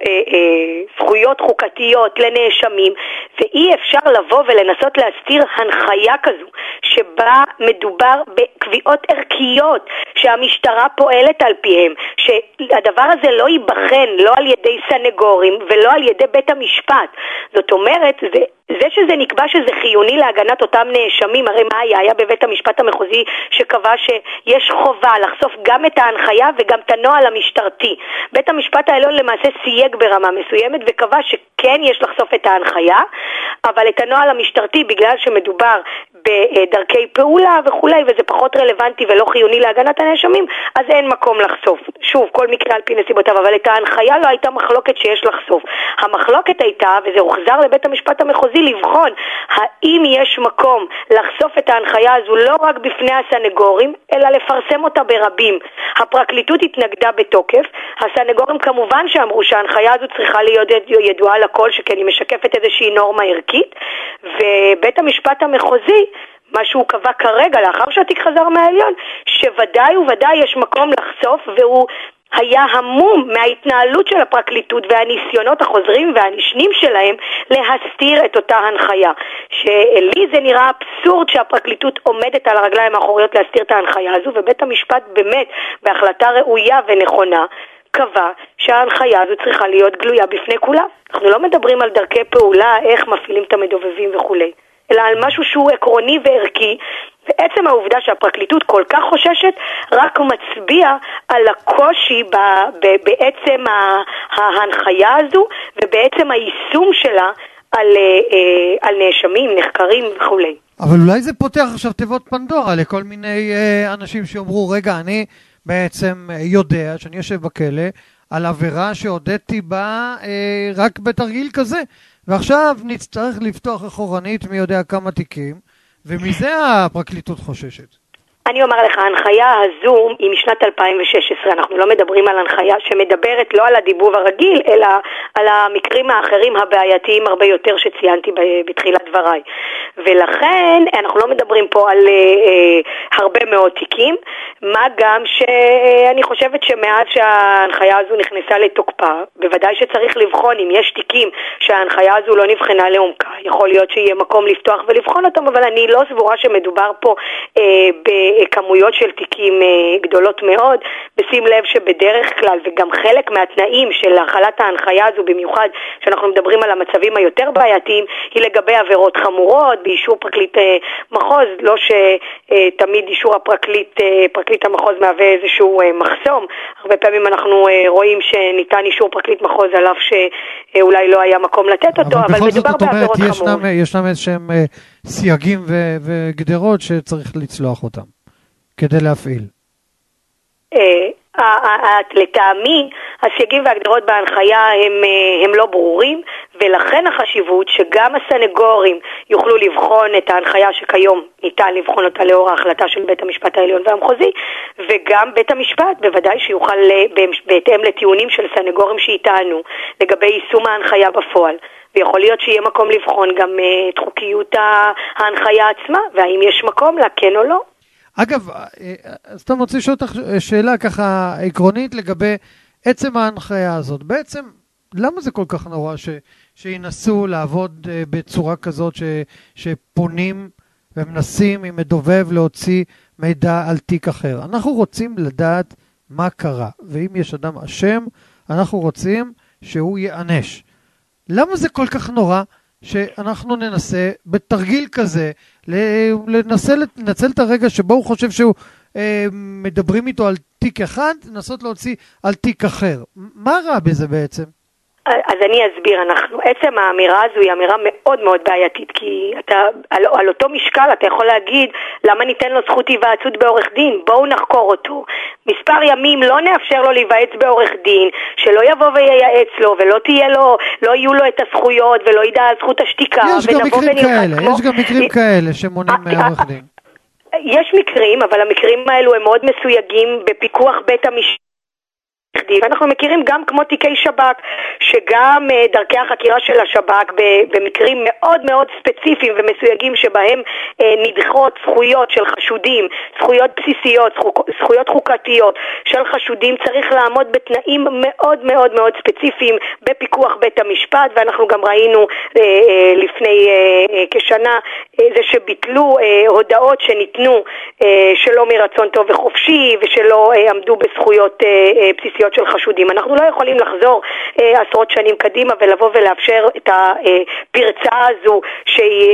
זכויות חוקתיות לנאשמים, ואי אפשר לבוא ולנסות להסתיר הנחיה כזו, שבה מדובר בקביעות ערכיות שהמשטרה פועלת על פיהם, שהדבר הזה לא ייבחן לא על ידי סנגורים ולא על ידי בית המשפט. זאת אומרת, זה שזה נקבע שזה חיוני להגנת אותם נאשמים, הרי מה היה בבית המשפט המחוזי שקבע שיש חובה לחשוף גם את ההנחיה וגם את הנוהל המשטרתי. בית המשפט העליון למעשה סייג ברמה מסוימת וקבע שכן יש לחשוף את ההנחיה, אבל את הנוהל המשטרתי, בגלל שמדובר בדרכי פעולה וכולי, וזה פחות רלוונטי ולא חיוני להגנת הנאשמים, אז אין מקום לחשוף. שוב, כל מקרה על פי נסיבותיו, אבל את ההנחיה לא הייתה מחלוקת שיש לחשוף. המחלוקת הייתה, וזה הוחזר לבית המשפט המחוזי, לבחון האם יש מקום לחשוף את ההנחיה הזו לא רק בפני הסנגורים, אלא לפרסם אותה ברבים. הפרקליטות התנגדה בתוקף, הסנגורים כמובן שאמרו שההנחיה הזו צריכה להיות ידועה לכל, שכן היא משקפת איזושהי נורמה ערכית, ובית המשפט המחוזי, מה שהוא קבע כרגע, לאחר שהתיק חזר מהעליון, שוודאי וודאי יש מקום לחשוף, והוא היה המום מההתנהלות של הפרקליטות והניסיונות החוזרים והנשנים שלהם להסתיר את אותה הנחיה. שלי זה נראה אבסורד שהפרקליטות עומדת על הרגליים האחוריות להסתיר את ההנחיה הזו, ובית המשפט באמת בהחלטה ראויה ונכונה קבע שההנחיה הזו צריכה להיות גלויה בפני כולם. אנחנו לא מדברים על דרכי פעולה, איך מפעילים את המדובבים וכולי, אלא על משהו שהוא עקרוני וערכי, ועצם העובדה שהפרקליטות כל כך חוששת רק מצביע על הקושי בעצם ההנחיה הזו, ובעצם היישום שלה על נאשמים, נחקרים וכולי. אבל אולי זה פותח עכשיו תיבות פנדורה לכל מיני אנשים שאומרו, רגע, אני בעצם יודע שאני יושב בכלא על עבירה שהודיתי בה רק בתרגיל כזה, ועכשיו נצטרך לפתוח אחורנית מי יודע כמה תיקים, ומזה הפרקליטות חוששת. אני אומר לך, ההנחיה הזו היא משנת 2016, אנחנו לא מדברים על הנחיה שמדברת לא על הדיבוב הרגיל, אלא על המקרים האחרים הבעייתיים הרבה יותר שציינתי בתחילת דבריי. ולכן אנחנו לא מדברים פה על הרבה מאוד תיקים, מה גם שאני חושבת שמאז שההנחיה הזו נכנסה לתוקפה, בוודאי שצריך לבחון אם יש תיקים שההנחיה הזו לא נבחנה לעומקה. יכול להיות שיהיה מקום לפתוח ולבחון אותם, אבל אני לא סבורה שמדובר פה כמויות של תיקים גדולות מאוד, בשים לב שבדרך כלל וגם חלק מהתנאים של החלת ההנחיה הזו, במיוחד שאנחנו מדברים על המצבים היותר בעייתיים, היא לגבי עבירות חמורות, באישור פרקליט מחוז, לא שתמיד אישור פרקליט המחוז מהווה איזשהו מחסום. הרבה פעמים אנחנו רואים שניתן אישור פרקליט מחוז על אף שאולי לא היה מקום לתת אותו, אבל מדובר בעבירות חמורות. ישנם איזשהם סייגים וגדרות שצריך לצלוח אותם כדי להפעיל. לטעמי, הסייגים והגדרות בהנחיה הם לא ברורים, ולכן החשיבות שגם הסנגורים יוכלו לבחון את ההנחיה שכיום ניתן לבחון אותה לאור ההחלטה של בית המשפט העליון והמחוזי, וגם בית המשפט בוודאי שיוכל בהתאם לטיעונים של סנגורים שיטענו לגבי יישום ההנחיה בפועל. ויכול להיות שיהיה מקום לבחון גם את חוקיות ההנחיה עצמה, והאם יש מקום לה כן או לא. אגב, סתם רוצה לשאול אותך שאלה ככה עקרונית לגבי עצם ההנחיה הזאת. בעצם למה זה כל כך נורא שינסו לעבוד בצורה כזאת שפונים ומנסים עם מדובב להוציא מידע על תיק אחר? אנחנו רוצים לדעת מה קרה, ואם יש אדם אשם, אנחנו רוצים שהוא יענש. למה זה כל כך נורא שאנחנו ננסה בתרגיל כזה, לנצל את הרגע שבו הוא חושב שהוא מדברים איתו על תיק אחד, לנסות להוציא על תיק אחר? מה רע בזה בעצם? אז אני אסביר. עצם האמירה הזו היא אמירה מאוד מאוד בעייתית, כי על אותו משקל אתה יכול להגיד, למה ניתן לו זכות היוועצות בעורך דין? בואו נחקור אותו. מספר ימים לא נאפשר לו להיוועץ בעורך דין, שלא יבוא וייעץ לו, ולא יהיו לו את הזכויות, ולא ידע על זכות השתיקה. יש גם מקרים כאלה שמונים מעורך דין. יש מקרים, אבל המקרים האלו הם מאוד מסויגים בפיקוח בית המשפט. ואנחנו מכירים גם כמו תיקי שב"כ, שגם דרכי החקירה של השב"כ במקרים מאוד מאוד ספציפיים ומסויגים שבהם נדחות זכויות של חשודים, זכויות בסיסיות, זכויות חוקתיות של חשודים, צריך לעמוד בתנאים מאוד מאוד מאוד ספציפיים בפיקוח בית המשפט. ואנחנו גם ראינו לפני כשנה זה שביטלו הודעות שניתנו שלא מרצון טוב וחופשי ושלא עמדו בזכויות בסיסיות של חשודים. אנחנו לא יכולים לחזור עשרות שנים קדימה ולבוא ולאפשר את הפרצה הזו שהיא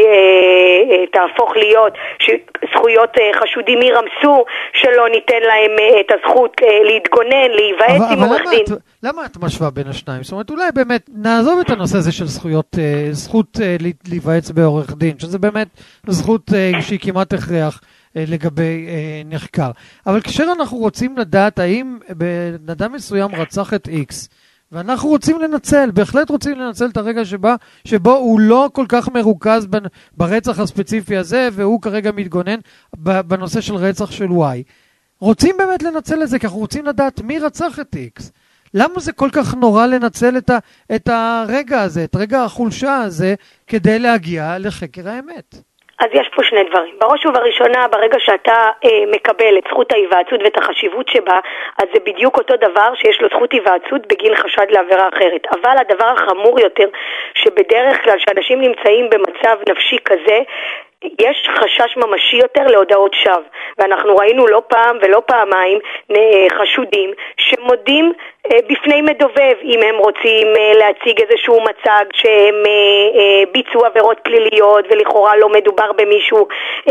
תהפוך להיות שזכויות חשודים ירמסו, שלא ניתן להם את הזכות להתגונן, להיוועץ עם עורך דין. למה את משווה בין השניים? זאת אומרת, אולי באמת נעזוב את הנושא הזה של זכות להיוועץ בעורך דין, שזה באמת זכות שהיא כמעט הכרח לגבי נחקר. אבל כשאנחנו רוצים לדעת האם בן אדם מסוים רצח את X, ואנחנו רוצים לנצל, בהחלט רוצים לנצל את הרגע שבו הוא לא כל כך מרוכז ברצח הספציפי הזה, והוא כרגע מתגונן בנושא של רצח של Y. רוצים באמת לנצל את זה, כי אנחנו רוצים לדעת מי רצח את X. למה זה כל כך נורא לנצל את הרגע הזה, את רגע החולשה הזה, כדי להגיע לחקר האמת? אז יש פה שני דברים. בראש ובראשונה, ברגע שאתה מקבל את זכות ההיוועצות ואת החשיבות שבה, אז זה בדיוק אותו דבר שיש לו זכות היוועצות בגין חשד לעבירה אחרת. אבל הדבר החמור יותר, שבדרך כלל שאנשים נמצאים במצב נפשי כזה, יש חשש ממשי יותר להודעות שווא. ואנחנו ראינו לא פעם ולא פעמיים חשודים שמודים בפני מדובב, אם הם רוצים להציג איזשהו מצג שהם ביצעו עבירות פליליות ולכאורה לא מדובר במישהו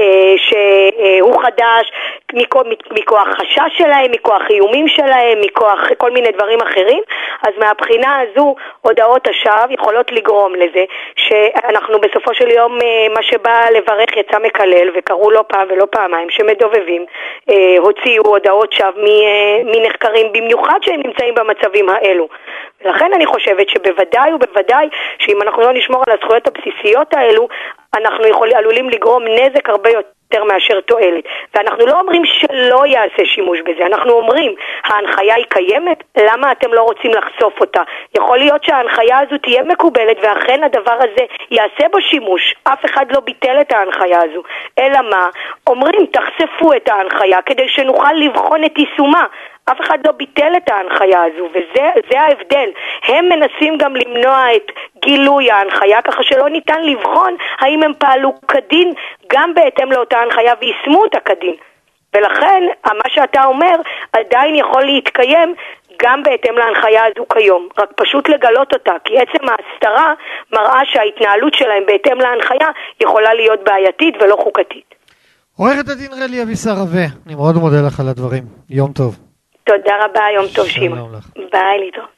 שהוא חדש, מכוח חשש שלהם, מכוח איומים שלהם, מכוח כל מיני דברים אחרים. אז מהבחינה הזו הודעות השווא יכולות לגרום לזה שאנחנו בסופו של יום מה שבא לברך יצא מקלל, וקראו לא פעם ולא פעמיים שמדובבים הוציאו הודעות שווא מנחקרים, במיוחד שהם נמצאים במצבים האלו. ולכן אני חושבת שבוודאי ובוודאי שאם אנחנו לא נשמור על הזכויות הבסיסיות האלו, אנחנו עלולים לגרום נזק הרבה יותר מאשר תועלת. ואנחנו לא אומרים שלא יעשה שימוש בזה, אנחנו אומרים, ההנחיה היא קיימת, למה אתם לא רוצים לחשוף אותה? יכול להיות שההנחיה הזו תהיה מקובלת, ואכן הדבר הזה יעשה בו שימוש. אף אחד לא ביטל את ההנחיה הזו. אלא מה? אומרים, תחשפו את ההנחיה כדי שנוכל לבחון את יישומה. אף אחד לא ביטל את ההנחיה הזו, וזה ההבדל. הם מנסים גם למנוע את גילוי ההנחיה, ככה שלא ניתן לבחון האם הם פעלו כדין גם בהתאם לאותה הנחיה ויישמו אותה כדין. ולכן, מה שאתה אומר עדיין יכול להתקיים גם בהתאם להנחיה הזו כיום. רק פשוט לגלות אותה, כי עצם ההסתרה מראה שההתנהלות שלהם בהתאם להנחיה יכולה להיות בעייתית ולא חוקתית. עורכת הדין רלי אבישר-רווה, אני מאוד מודה לך על הדברים. יום טוב. תודה רבה, יום טוב שמעון. ביי, להתראות.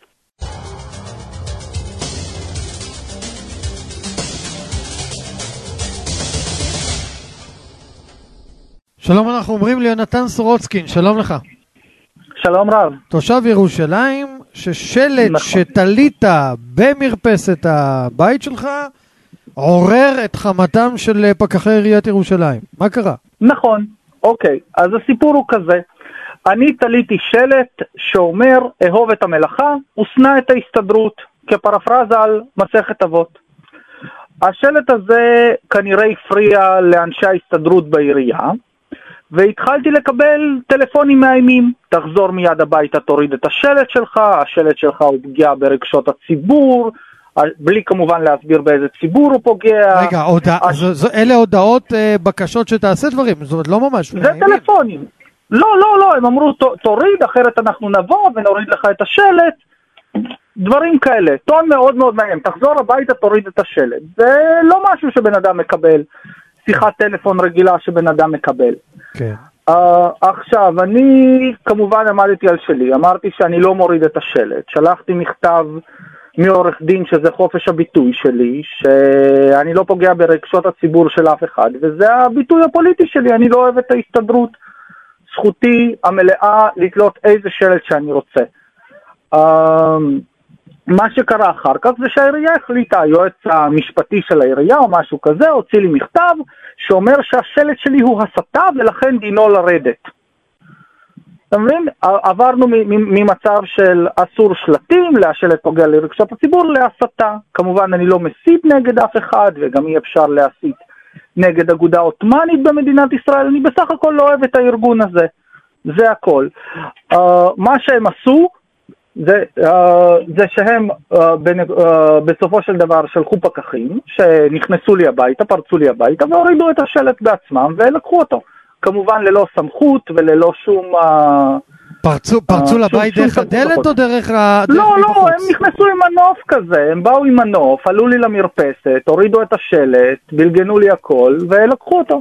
שלום, אנחנו אומרים ליונתן סורוצקין, שלום לך. שלום רב. תושב ירושלים, ששלט שתלית במרפסת הבית שלך עורר את חמתם של פקחי עיריית ירושלים. מה קרה? נכון, אוקיי. אז הסיפור הוא כזה. אני תליתי שלט שאומר, אהוב את המלאכה, ושנא את ההסתדרות, כפרפרזה על מסכת אבות. השלט הזה כנראה הפריע לאנשי ההסתדרות בעירייה, והתחלתי לקבל טלפונים מאיימים, תחזור מיד הביתה, תוריד את השלט שלך, השלט שלך הוא פגיע ברגשות הציבור, בלי כמובן להסביר באיזה ציבור הוא פוגע. רגע, אלה הודעות, בקשות שתעשה דברים, זאת אומרת לא ממש. זה טלפונים. לא, הם אמרו תוריד, אחרת אנחנו נבוא ונוריד לך את השלט, דברים כאלה, טון מאוד מאוד מעניין, תחזור הביתה, תוריד את השלט. זה לא משהו שבן אדם מקבל, שיחת טלפון רגילה שבן אדם מקבל. כן. עכשיו, אני כמובן עמדתי על שלי, אמרתי שאני לא מוריד את השלט, שלחתי מכתב מעורך דין שזה חופש הביטוי שלי, שאני לא פוגע ברגשות הציבור של אף אחד, וזה הביטוי הפוליטי שלי, אני לא אוהב את ההסתדרות, זכותי המלאה לתלות איזה שלט שאני רוצה. מה שקרה אחר כך זה שהעירייה החליטה, היועץ המשפטי של העירייה או משהו כזה, הוציא לי מכתב שאומר שהשלט שלי הוא הסתה ולכן דינו לרדת. אתה מבין? עברנו ממצב של אסור שלטים, להשלט פוגע לרגשות הציבור, להסתה. כמובן אני לא מסית נגד אף אחד וגם אי אפשר להסית נגד אגודה עות'מאנית במדינת ישראל, אני בסך הכל לא אוהב את הארגון הזה. זה הכל. מה שהם עשו, זה שהם בסופו של דבר שלחו פקחים שנכנסו לי הביתה, פרצו לי הביתה והורידו את השלט בעצמם ולקחו אותו. כמובן ללא סמכות וללא שום... פרצו לבית דרך הדלת או דרך לא, הם נכנסו עם מנוף כזה, הם באו עם מנוף, עלו לי למרפסת, הורידו את השלט, בלגנו לי הכל ולקחו אותו.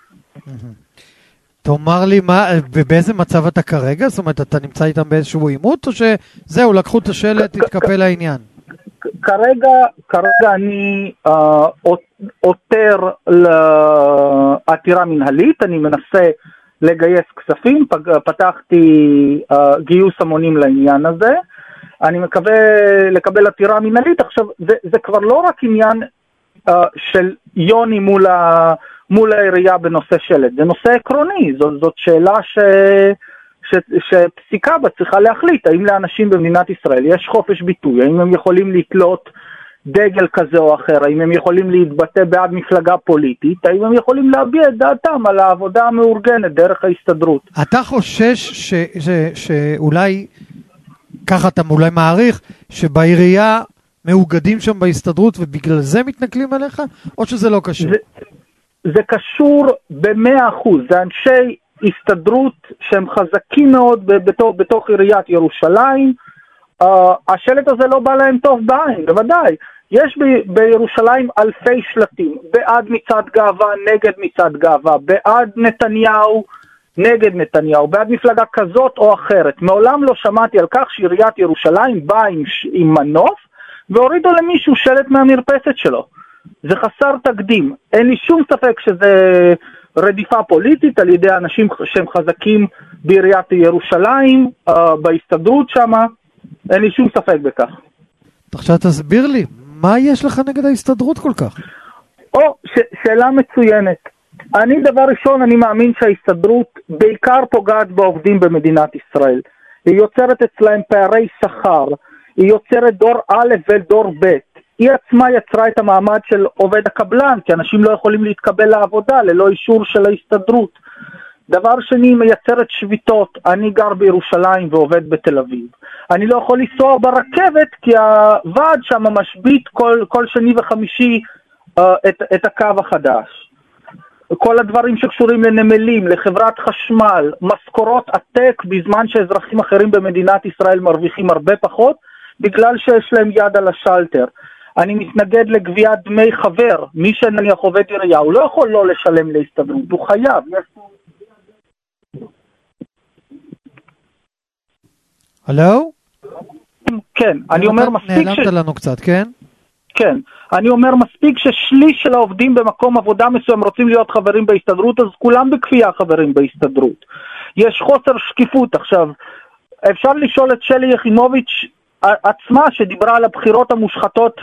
תאמר לי באיזה מצב אתה כרגע? זאת אומרת, אתה נמצא איתם באיזשהו עימות, או שזהו, לקחו את השלט, התקפל העניין? כרגע אני עותר לעתירה מנהלית, אני מנסה לגייס כספים, פתחתי גיוס המונים לעניין הזה, אני מקווה לקבל עתירה מנהלית. עכשיו, זה כבר לא רק עניין של יוני מול העירייה בנושא שלט, זה נושא עקרוני, זאת שאלה שפסיקה בה צריכה להחליט, האם לאנשים במדינת ישראל יש חופש ביטוי, האם הם יכולים לתלות דגל כזה או אחר, האם הם יכולים להתבטא בעד מפלגה פוליטית, האם הם יכולים להביע את דעתם על העבודה המאורגנת דרך ההסתדרות. אתה חושש שאולי, ככה אתה אולי מעריך, שבעירייה מאוגדים שם בהסתדרות ובגלל זה מתנכלים עליך, או שזה לא קשור? זה קשור ב100%, זה אנשי הסתדרות שהם חזקים מאוד בתוך עיריית ירושלים, השלט הזה לא בא להם טוב בעין, בוודאי. יש בירושלים אלפי שלטים, בעד מצעד גאווה, נגד מצעד גאווה, בעד נתניהו, נגד נתניהו, בעד מפלגה כזאת או אחרת. מעולם לא שמעתי על כך שעיריית ירושלים באה עם מנוף, והורידו למישהו שלט מהמרפסת שלו. זה חסר תקדים. אין לי שום ספק שזה רדיפה פוליטית על ידי אנשים שהם חזקים בעיריית ירושלים, בהסתדרות שמה. אין לי שום ספק בכך. עכשיו תסביר לי, מה יש לך נגד ההסתדרות כל כך? שאלה מצוינת. דבר ראשון, אני מאמין שההסתדרות בעיקר פוגעת בעובדים במדינת ישראל. היא יוצרת אצלהם פערי שכר, היא יוצרת דור א' ודור ב'. היא עצמה יצרה את המעמד של עובד הקבלן, כי אנשים לא יכולים להתקבל לעבודה ללא אישור של ההסתדרות. דבר שני, מייצרת שביתות. אני גר בירושלים ועובד בתל אביב. אני לא יכול לנסוע ברכבת כי הוועד שם משבית כל שני וחמישי את הקו החדש. כל הדברים שקשורים לנמלים, לחברת חשמל, משכורות עתק בזמן שאזרחים אחרים במדינת ישראל מרוויחים הרבה פחות, בגלל שיש להם יד על השלטר. אני מתנגד לגביית דמי חבר. מי שנניח עובד עירייה, הוא לא יכול לא לשלם להסתדרות, הוא חייב. הלו? כן, אני אומר מספיק נעלמת לנו קצת, כן? כן, אני אומר מספיק ששליש של העובדים במקום עבודה מסוים רוצים להיות חברים בהסתדרות, אז כולם בכפייה חברים בהסתדרות. יש חוסר שקיפות. עכשיו, אפשר לשאול את שלי יחימוביץ' עצמה שדיברה על הבחירות המושחתות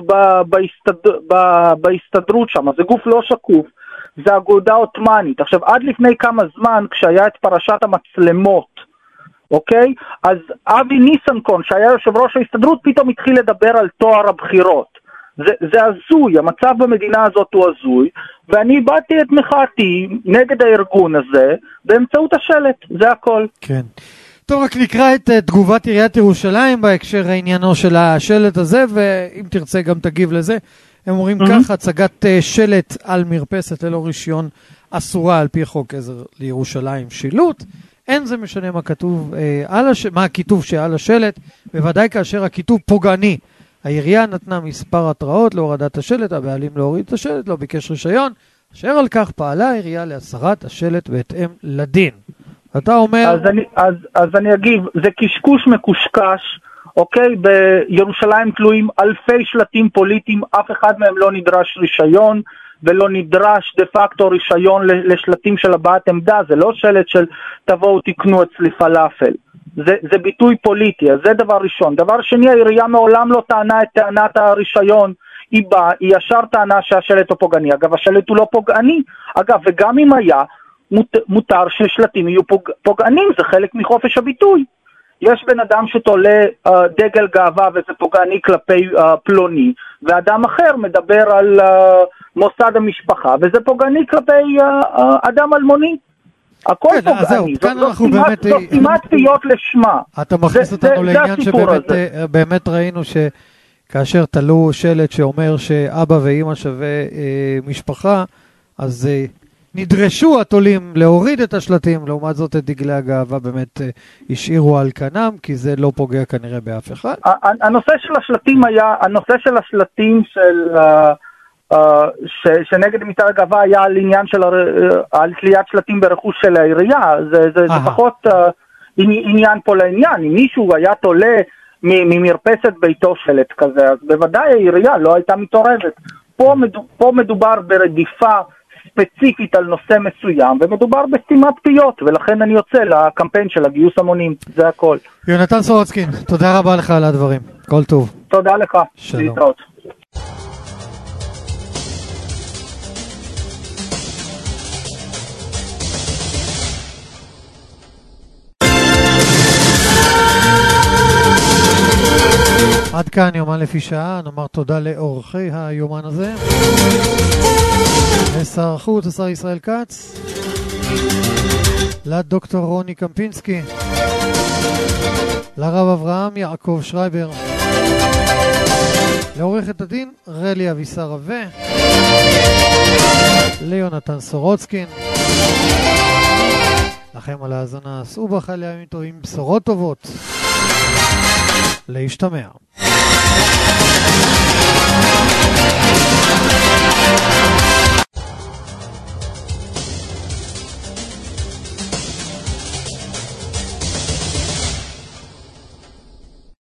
בהסתדרות שם, זה גוף לא שקוף, זה אגודה עות'מאנית. עכשיו, עד לפני כמה זמן כשהיה את פרשת המצלמות, אוקיי? אז אבי ניסנקורן שהיה יושב ראש ההסתדרות פתאום התחיל לדבר על תואר הבחירות. זה הזוי, המצב במדינה הזאת הוא הזוי, ואני באתי את מחאתי נגד הארגון הזה באמצעות השלט, זה הכל. כן. טוב, רק נקרא את תגובת עיריית ירושלים בהקשר העניינו של השלט הזה, ואם תרצה גם תגיב לזה. הם אומרים כך, הצגת שלט על מרפסת ללא רישיון אסורה על פי חוק עזר לירושלים שילוט. אין זה משנה מה הכיתוב שעל השלט, בוודאי כאשר הכיתוב פוגעני. העירייה נתנה מספר התראות להורדת השלט, הבעלים להוריד את השלט, לא ביקש רישיון, אשר על כך פעלה העירייה להסרת השלט בהתאם לדין. אתה אומר... אז אני אגיב, זה קשקוש מקושקש, אוקיי? בירושלים תלויים אלפי שלטים פוליטיים, אף אחד מהם לא נדרש רישיון, ולא נדרש דה פקטו רישיון לשלטים של הבעת עמדה, זה לא שלט של תבואו תקנו אצלי פלאפל. זה ביטוי פוליטי, אז זה דבר ראשון. דבר שני, העירייה מעולם לא טענה את טענת הרישיון, היא ישר טענה שהשלט הוא פוגעני. אגב, השלט הוא לא פוגעני. אגב, וגם אם היה, מותר ששלטים יהיו פוגענים, זה חלק מחופש הביטוי. יש בן אדם שתולה דגל גאווה וזה פוגעני כלפי פלוני, ואדם אחר מדבר על מוסד המשפחה, וזה פוגעני כלפי אדם אלמוני. הכל פוגעני, זו סתימת פיות לשמה. אתה מכניס אותנו לעניין שבאמת ראינו שכאשר תלו שלט שאומר שאבא ואמא שווה משפחה, אז נדרשו התולים להוריד את השלטים, לעומת זאת את דגלי הגאווה באמת השאירו על כנם, כי זה לא פוגע כנראה באף אחד. הנושא של השלטים היה, הנושא של השלטים שנגד מצעד הגאווה היה על עניין של על תליית שלטים ברכוש של העירייה, זה פחות עניין פה לעניין. אם מישהו היה תולה ממרפסת ביתו שלט כזה, אז בוודאי העירייה לא הייתה מתעורבת. פה מדובר ברדיפה ספציפית על נושא מסוים, ומדובר בסתימת פיות, ולכן אני יוצא לקמפיין של הגיוס המונים, זה הכל. יונתן סורוצקין, תודה רבה לך על הדברים, כל טוב. תודה לך, להתראות. עד כאן יומן לפי שעה, נאמר תודה לאורחי היומן הזה. לשר החוץ, השר ישראל כץ, לדוקטור רוני קמפינסקי, לרב אברהם יעקב שרייבר, לעורכת הדין רלי אבישר רווה, ליונתן סורוצקין. לכם על ההאזנה, סעו בחליה עם בשורות טובות. להשתמע.